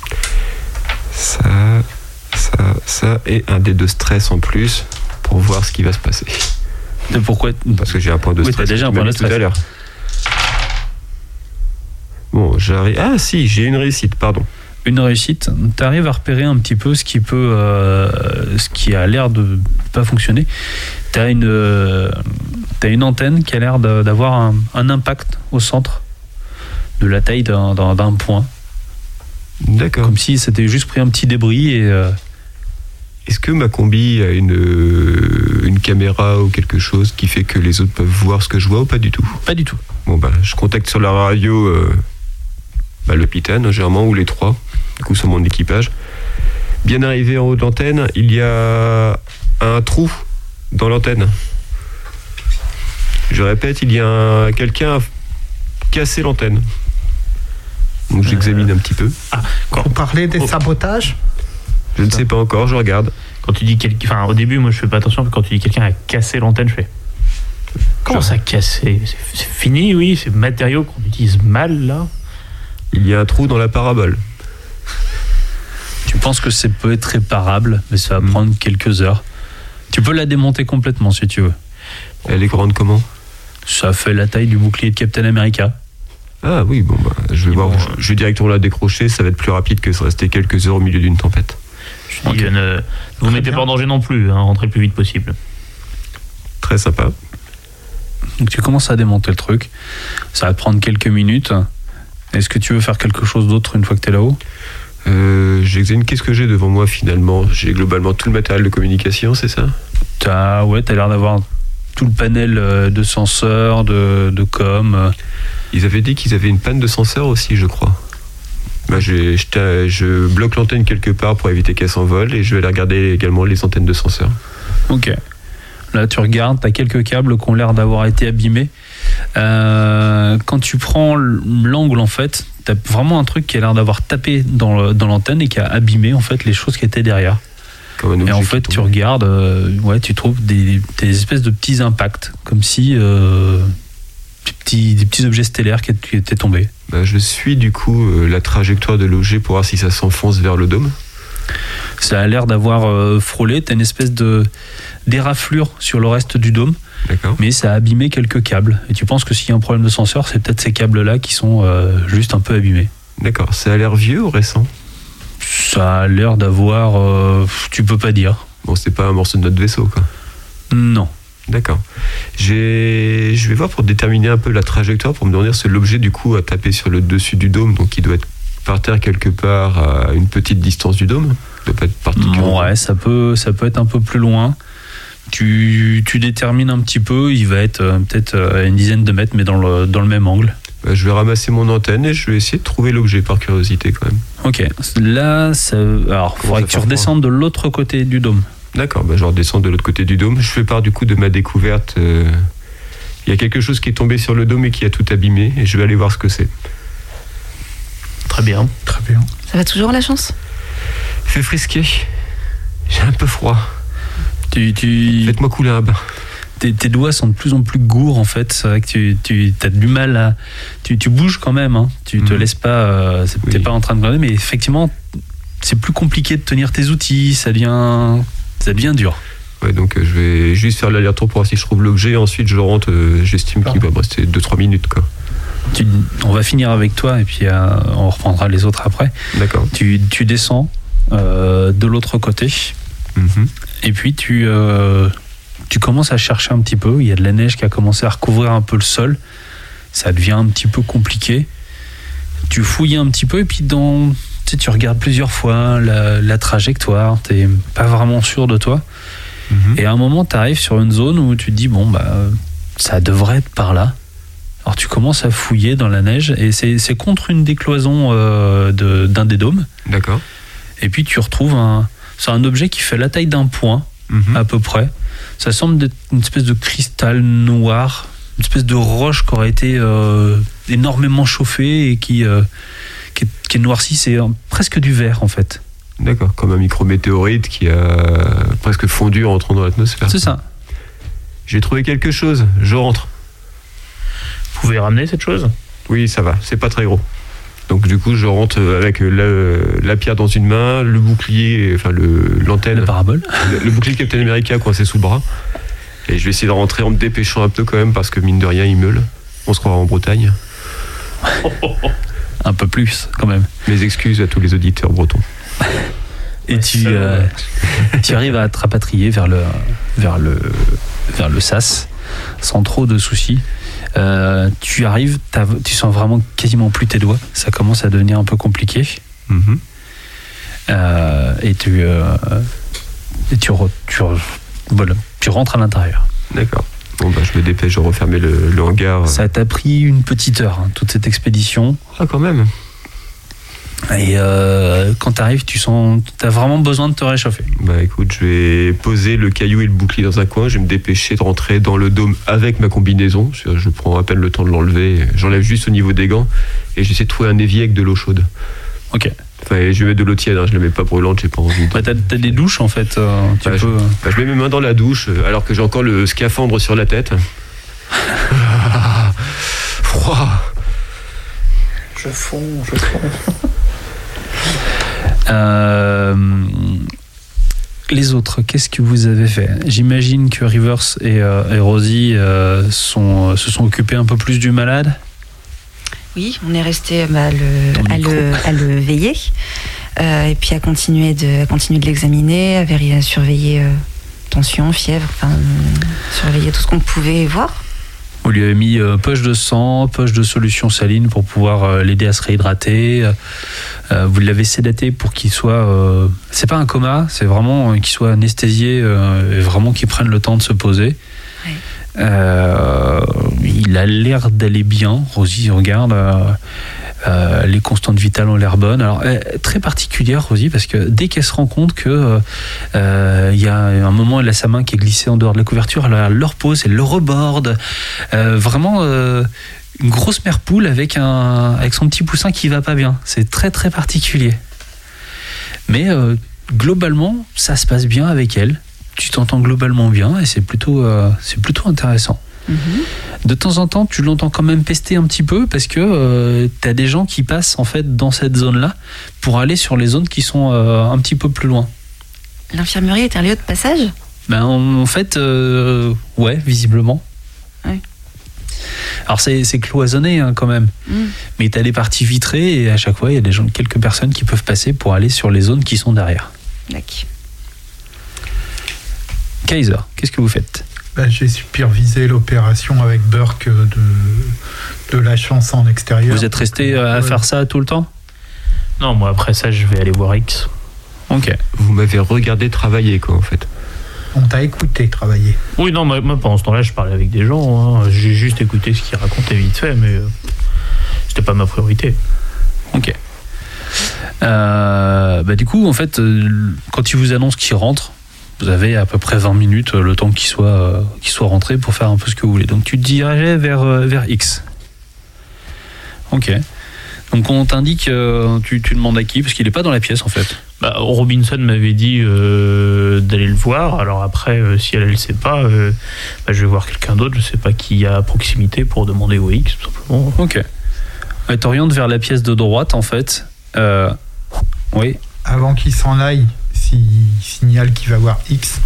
Ça, et un dé de stress en plus pour voir ce qui va se passer. Pourquoi? Parce que j'ai un point de stress. T'as déjà un point de stress tout à l'heure. Bon, j'arrive. Ah si, j'ai une réussite, pardon. Une réussite, tu arrives à repérer un petit peu ce qui a l'air de pas fonctionner. T'as une antenne qui a l'air d'avoir un impact au centre de la taille d'un point. D'accord. Comme si c'était juste pris un petit débris et... Est-ce que ma combi a une caméra ou quelque chose qui fait que les autres peuvent voir ce que je vois ou pas du tout? Pas du tout. Bon bah, je contacte sur la radio le capitaine, généralement, ou les trois, du coup sur mon équipage. Bien arrivé en haut de l'antenne, il y a un trou dans l'antenne. Je répète, il y a quelqu'un a cassé l'antenne. Donc j'examine un petit peu. Vous parlez des sabotages? Je ne sais pas encore, je regarde. Quand tu dis quelqu'un, au début, moi je fais pas attention, mais quand tu dis quelqu'un a cassé l'antenne, je fais. Comment ça cassé? C'est fini, oui, c'est matériaux qu'on utilise mal là. Il y a un trou dans la parabole. Tu penses que ça peut être réparable, mais ça va prendre quelques heures. Tu peux la démonter complètement si tu veux. Elle est grande comment? Ça fait la taille du bouclier de Captain America. Ah oui, bon bah, je vais voir. Je vais directement la décrocher, ça va être plus rapide que de rester quelques heures au milieu d'une tempête. Je dis, ne vous mettez pas en danger non plus, hein, rentrez le plus vite possible. Très sympa. Donc tu commences à démonter le truc. Ça va te prendre quelques minutes. Est-ce que tu veux faire quelque chose d'autre une fois que tu es là-haut? J'examine qu'est-ce que j'ai devant moi finalement. J'ai globalement tout le matériel de communication, c'est ça? T'as l'air d'avoir tout le panel de senseurs, de com. Ils avaient dit qu'ils avaient une panne de senseur aussi, je crois. Bah, je bloque l'antenne quelque part pour éviter qu'elle s'envole et je vais aller regarder également les antennes de senseurs. Ok. Là, tu regardes, tu as quelques câbles qui ont l'air d'avoir été abîmés. Quand tu prends l'angle, en fait, tu as vraiment un truc qui a l'air d'avoir tapé dans l'antenne et qui a abîmé en fait, les choses qui étaient derrière. Et en fait, tu regardes, tu trouves des espèces de petits impacts, comme si des petits objets stellaires qui étaient tombés. Bah, je suis du coup la trajectoire de l'objet pour voir si ça s'enfonce vers le dôme. Ça a l'air d'avoir frôlé, t'as une espèce d'éraflure sur le reste du dôme. D'accord. Mais ça a abîmé quelques câbles. Et tu penses que s'il y a un problème de senseur, c'est peut-être ces câbles-là qui sont juste un peu abîmés. D'accord. Ça a l'air vieux ou récent? Ça a l'air d'avoir... tu peux pas dire. Bon, c'est pas un morceau de notre vaisseau, quoi. Non. D'accord. Je vais voir pour déterminer un peu la trajectoire, pour me demander si l'objet, du coup, a tapé sur le dessus du dôme, donc il doit être par terre quelque part à une petite distance du dôme. Ça doit pas être particulièrement... Ouais, ça peut être un peu plus loin. Tu détermines un petit peu, il va être peut-être à une dizaine de mètres, mais dans le même angle. Bah, je vais ramasser mon antenne et je vais essayer de trouver l'objet par curiosité quand même. Ok, là, alors il faudrait que tu redescendes de l'autre côté du dôme. D'accord, bah, je redescends de l'autre côté du dôme. Je fais part du coup de ma découverte. Il y a quelque chose qui est tombé sur le dôme et qui a tout abîmé et je vais aller voir ce que c'est. Très bien. Très bien. Ça va toujours la chance? Il fait frisquer. J'ai un peu froid. Faites-moi couler un bain. Tes doigts sont de plus en plus gourds en fait. C'est vrai que tu as du mal à... Tu bouges quand même, hein. Tu te laisses pas... t'es pas en train de regarder, mais effectivement, c'est plus compliqué de tenir tes outils. Ça devient dur. Ouais, donc je vais juste faire l'aller-retour pour voir si je trouve l'objet. Ensuite, je rentre. J'estime qu'il va me rester 2-3 minutes, quoi. On va finir avec toi et puis on reprendra les autres après. D'accord. Tu descends de l'autre côté. Et puis tu commences à chercher un petit peu. Il y a de la neige qui a commencé à recouvrir un peu le sol. Ça devient un petit peu compliqué. Tu fouilles un petit peu et puis tu regardes plusieurs fois la trajectoire. Tu n'es pas vraiment sûr de toi. Et à un moment, tu arrives sur une zone où tu te dis, ça devrait être par là. Alors tu commences à fouiller dans la neige et c'est contre une des cloisons d'un des dômes. D'accord. Et puis tu retrouves c'est un objet qui fait la taille d'un point, à peu près. Ça semble être une espèce de cristal noir, une espèce de roche qui aurait été énormément chauffée et qui est noircie. C'est presque du verre, en fait. D'accord, comme un micrométéorite qui a presque fondu en entrant dans l'atmosphère. C'est ça. J'ai trouvé quelque chose, je rentre. Vous pouvez ramener cette chose? Oui, ça va, c'est pas très gros. Donc du coup, je rentre avec la pierre dans une main, le bouclier, enfin l'antenne, la parabole, le bouclier Captain America coincé sous le bras. Et je vais essayer de rentrer en me dépêchant un peu quand même parce que mine de rien, il meule. On se croira en Bretagne. Un peu plus quand même. Mes excuses à tous les auditeurs bretons. Et tu arrives à te rapatrier vers le SAS sans trop de soucis. Tu arrives, tu sens vraiment quasiment plus tes doigts. Ça commence à devenir un peu compliqué. Et tu rentres à l'intérieur. D'accord. Bon bah je me dépêche de refermer le hangar. Ça t'a pris une petite heure, toute cette expédition. Ah quand même. Et quand t'arrives, t'as vraiment besoin de te réchauffer. Bah écoute, je vais poser le caillou et le bouclier dans un coin. Je vais me dépêcher de rentrer dans le dôme avec ma combinaison. Je prends à peine le temps de l'enlever. J'enlève juste au niveau des gants et j'essaie de trouver un évier avec de l'eau chaude. Ok. Enfin, je vais mettre de l'eau tiède, je la mets pas brûlante, j'ai pas envie. T'as des douches en fait. Je mets mes mains dans la douche alors que j'ai encore le scaphandre sur la tête. Froid. Je fonds. Les autres, qu'est-ce que vous avez fait ? J'imagine que Rivers et Rosie se sont occupés un peu plus du malade. Oui, on est resté à le veiller et puis à continuer de l'examiner, à surveiller tension, fièvre, surveiller tout ce qu'on pouvait voir. Vous lui avez mis poche de sang, poche de solution saline pour pouvoir l'aider à se réhydrater. Vous l'avez sédaté pour qu'il soit... c'est pas un coma, c'est vraiment qu'il soit anesthésié et vraiment qu'il prenne le temps de se poser. Ouais. Il a l'air d'aller bien. Rosie regarde. Les constantes vitales ont l'air bonnes. Alors, très particulière, Rosie, parce que dès qu'elle se rend compte que il y a un moment, elle a sa main qui est glissée en dehors de la couverture, elle le repose, elle le reborde. Vraiment une grosse mère poule avec son petit poussin qui va pas bien. C'est très très particulier. Mais globalement, ça se passe bien avec elle. Tu t'entends globalement bien et c'est plutôt intéressant. De temps en temps, tu l'entends quand même pester un petit peu parce que tu as des gens qui passent en fait dans cette zone-là pour aller sur les zones qui sont un petit peu plus loin. L'infirmerie est un lieu de passage ? Ben, en fait, ouais, visiblement. Ouais. Alors c'est cloisonné quand même, mais tu as des parties vitrées et à chaque fois, il y a quelques personnes qui peuvent passer pour aller sur les zones qui sont derrière. D'accord. Kaiser, qu'est-ce que vous faites ? J'ai supervisé l'opération avec Burke de la chance en extérieur. Vous êtes resté à faire ça tout le temps ? Non, moi après ça, je vais aller voir X. Ok. Vous m'avez regardé travailler, quoi, en fait. On t'a écouté travailler. Oui, non, moi pendant ce temps-là, je parlais avec des gens. J'ai juste écouté ce qu'ils racontaient vite fait, mais c'était pas ma priorité. Ok. Du coup, en fait, quand ils vous annoncent qu'ils rentrent, vous avez à peu près 20 minutes le temps qu'ils soient rentrés pour faire un peu ce que vous voulez. Donc tu te dirigeais vers X. Ok. Donc on t'indique, tu demandes à qui ? Parce qu'il n'est pas dans la pièce en fait. Robinson m'avait dit d'aller le voir. Alors après, si elle ne sait pas, je vais voir quelqu'un d'autre. Je ne sais pas qui a à proximité pour demander au X, tout simplement. Ok. Elle t'oriente vers la pièce de droite en fait. Oui. Avant qu'il s'en aille, s'il signale qu'il va voir X,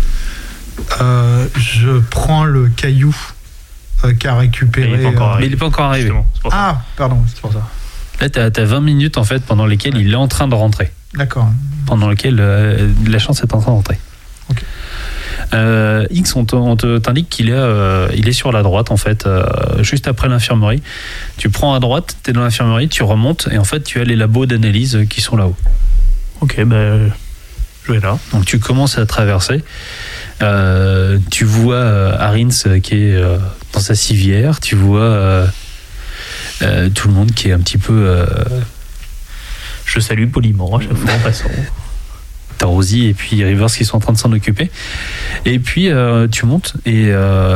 je prends le caillou qu'a récupéré. Mais il n'est pas encore arrivé. Pardon, c'est pour ça. Là, t'as 20 minutes en fait pendant lesquelles il est en train de rentrer. D'accord. Pendant lesquelles la chance est en train de rentrer. Ok. X, on t'indique qu'il est sur la droite en fait, juste après l'infirmerie. Tu prends à droite, t'es dans l'infirmerie, tu remontes et en fait tu as les labos d'analyse qui sont là-haut. Ok, je vais là. Donc tu commences à traverser. Tu vois Harins qui est dans sa civière. Tu vois tout le monde qui est un petit peu... Je salue poliment à chaque fois en passant. T'as Rosie et puis Rivers qui sont en train de s'en occuper. Et puis tu montes et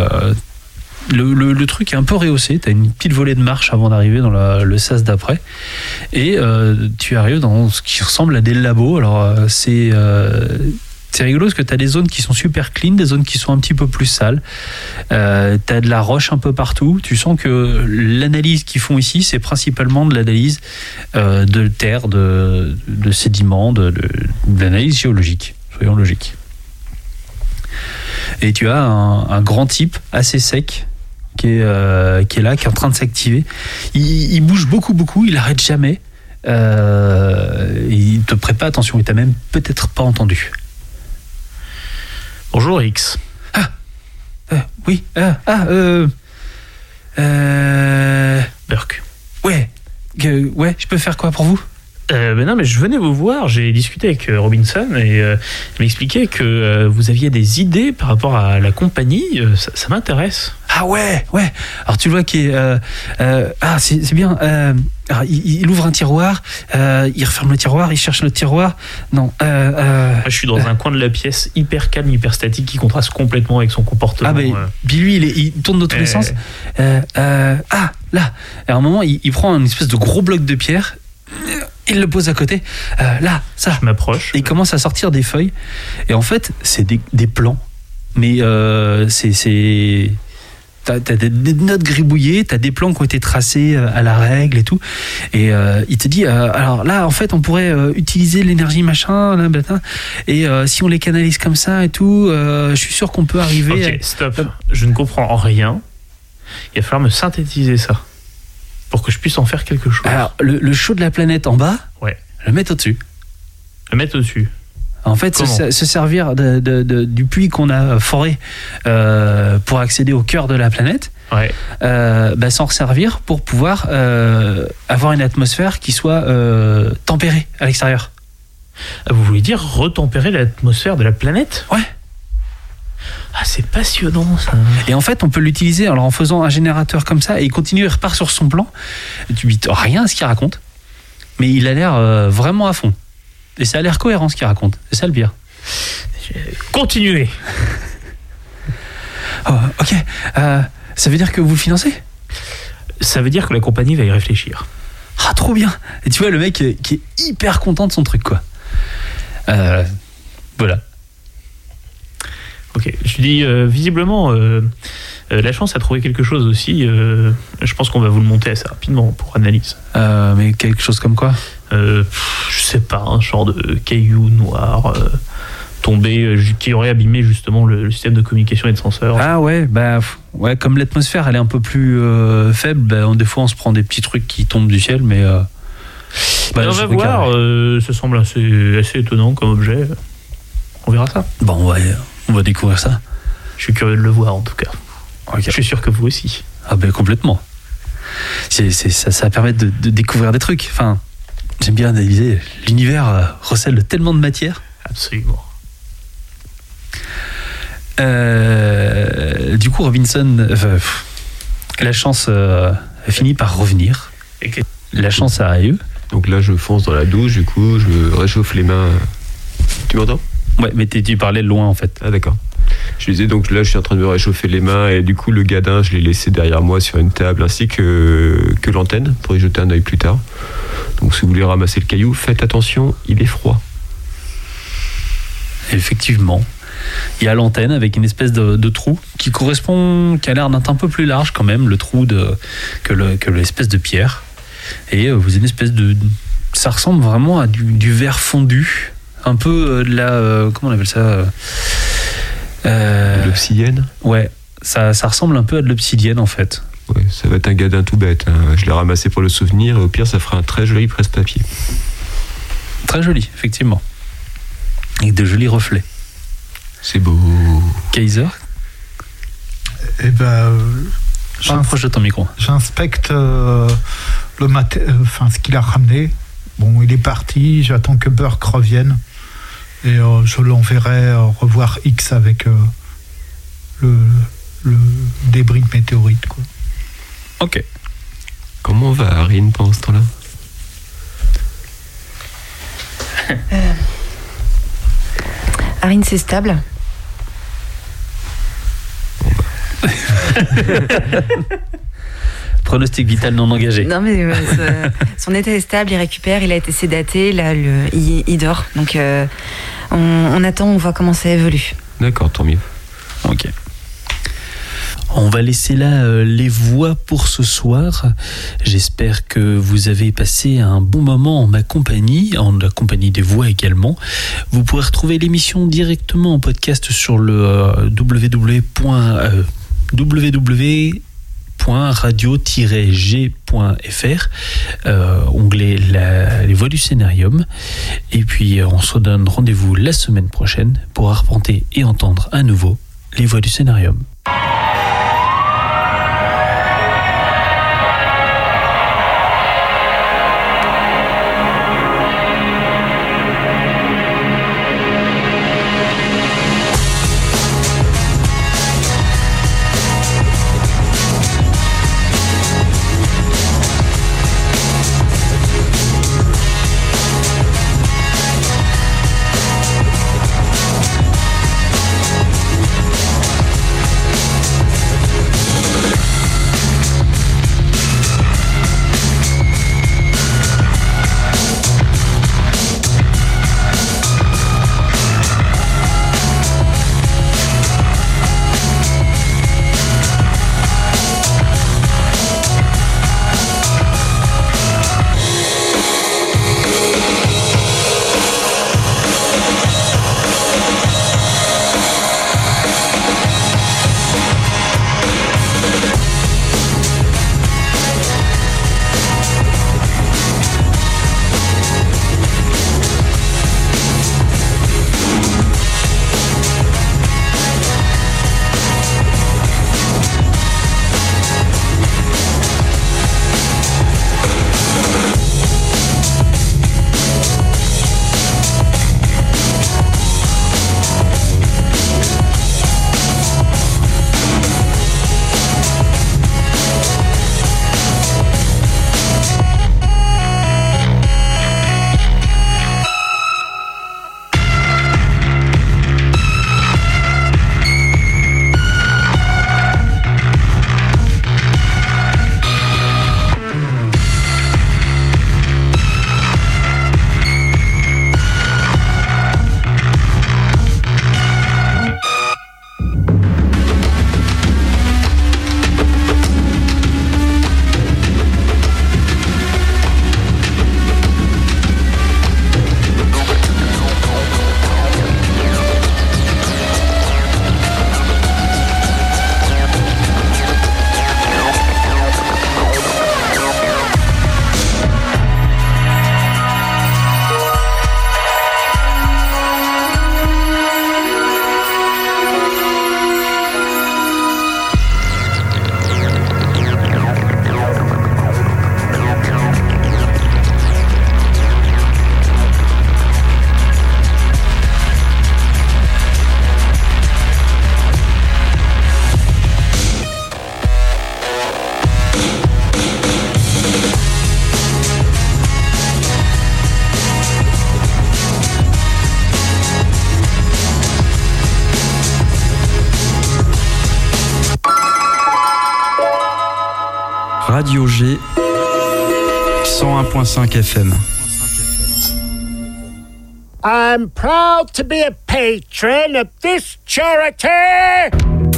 le truc est un peu rehaussé. T'as une petite volée de marche avant d'arriver dans le sas d'après. Et tu arrives dans ce qui ressemble à des labos. Alors c'est C'est rigolo parce que tu as des zones qui sont super clean, des zones qui sont un petit peu plus sales. Tu as de la roche un peu partout. Tu sens que l'analyse qu'ils font ici, c'est principalement de l'analyse de terre, de sédiments, de l'analyse géologique. Soyons logiques. Et tu as un grand type assez sec qui est là, qui est en train de s'activer. Il bouge beaucoup, il n'arrête jamais. Il te prête pas attention, il t'a même peut-être pas entendu. Bonjour X. Oui. Burke. Ouais, je peux faire quoi pour vous? Non, mais je venais vous voir, j'ai discuté avec Robinson et il m'expliquait que vous aviez des idées par rapport à la compagnie, ça m'intéresse. Ah ouais. Alors tu le vois qui est... c'est bien. Alors, il ouvre un tiroir, il referme le tiroir, il cherche le tiroir. Non. Je suis dans un coin de la pièce hyper calme, hyper statique, qui contraste complètement avec son comportement. Puis lui, il tourne dans tous les sens. Là. Et à un moment, il prend une espèce de gros bloc de pierre. Il le pose à côté. Là, ça. Je m'approche. Et il commence à sortir des feuilles. Et en fait, c'est des plans. Mais c'est... T'as des notes gribouillées, t'as des plans qui ont été tracés à la règle et tout. Et il te dit, alors là, en fait, on pourrait utiliser l'énergie machin, là, et si on les canalise comme ça et tout, je suis sûr qu'on peut arriver... Ok, stop. Je ne comprends rien. Il va falloir me synthétiser ça pour que je puisse en faire quelque chose. Alors, le chaud de la planète en bas, le mettre au-dessus. Le mettre au-dessus. En fait, se servir du puits qu'on a foré pour accéder au cœur de la planète, s'en resservir pour pouvoir avoir une atmosphère qui soit tempérée à l'extérieur. Vous voulez dire retempérer l'atmosphère de la planète? Ouais. Ah, c'est passionnant ça. Et en fait, on peut l'utiliser en faisant un générateur comme ça et il continue, il repart sur son plan. Et tu dis rien à ce qu'il raconte, mais il a l'air vraiment à fond. Et ça a l'air cohérent ce qu'il raconte. C'est ça le pire. Continuez. Ok. Ça veut dire que vous le financez? Ça veut dire que la compagnie va y réfléchir. Ah, trop bien. Et tu vois le mec qui est hyper content de son truc, quoi. Voilà. Ok. Je dis visiblement, la chance a trouvé quelque chose aussi. Je pense qu'on va vous le monter assez rapidement pour analyse. Mais quelque chose comme quoi? Je sais pas, un genre de caillou noir tombé qui aurait abîmé justement le système de communication et de senseur. Ah ouais, comme l'atmosphère elle est un peu plus faible, des fois on se prend des petits trucs qui tombent du ciel, mais on va voir. Ça semble assez étonnant comme objet. On verra ça. Bon, on va découvrir ça. Je suis curieux de le voir en tout cas. Okay. Je suis sûr que vous aussi. Ah complètement. Ça va permettre de découvrir des trucs. Enfin, j'aime bien analyser. L'univers recèle de tellement de matière. Absolument. Du coup, Robinson, la chance a fini par revenir. La chance a eu. Donc là, je fonce dans la douche, du coup, je me réchauffe les mains. Tu m'entends? Ouais, mais tu parlais de loin en fait. Ah d'accord. Je disais donc là je suis en train de me réchauffer les mains et du coup le gadin je l'ai laissé derrière moi sur une table ainsi que l'antenne pour y jeter un œil plus tard. Donc si vous voulez ramasser le caillou, faites attention, il est froid. Effectivement. Il y a l'antenne avec une espèce de trou qui a l'air d'être un peu plus large quand même, le trou que l'espèce de pierre. Et vous avez une espèce ça ressemble vraiment à du verre fondu. Un peu de la... comment on appelle ça de l'obsidienne. Ouais, ça ressemble un peu à de l'obsidienne en fait. Ouais, ça va être un gadin tout bête. Hein. Je l'ai ramassé pour le souvenir et au pire ça fera un très joli presse-papier. Très joli, effectivement. Avec de jolis reflets. C'est beau. Kaiser? Proche de ton micro. J'inspecte ce qu'il a ramené. Bon, il est parti, j'attends que Burke revienne et je l'enverrai revoir X avec le débris de météorite, quoi. Ok. Comment va Arin pendant ce temps-là? Arin, c'est stable. Pronostic vital non engagé. Non, mais son état est stable, il récupère, il a été sédaté, là, il dort. Donc, on attend, on voit comment ça évolue. D'accord, tant mieux. Ok. On va laisser là les voix pour ce soir. J'espère que vous avez passé un bon moment en ma compagnie, en la compagnie des voix également. Vous pourrez retrouver l'émission directement en podcast sur le www.radio-g.fr, onglet les voix du scénarium. Et puis on se donne rendez-vous la semaine prochaine pour arpenter et entendre à nouveau les voix du scénarium. Radio G 101.5 FM. I'm proud to be a patron of this charity.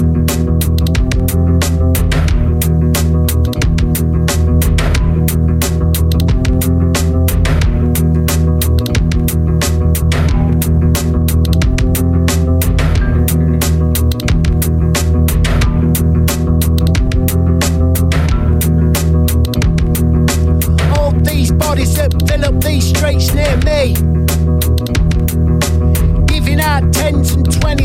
Fill up these streets near me, giving out 10s and 20s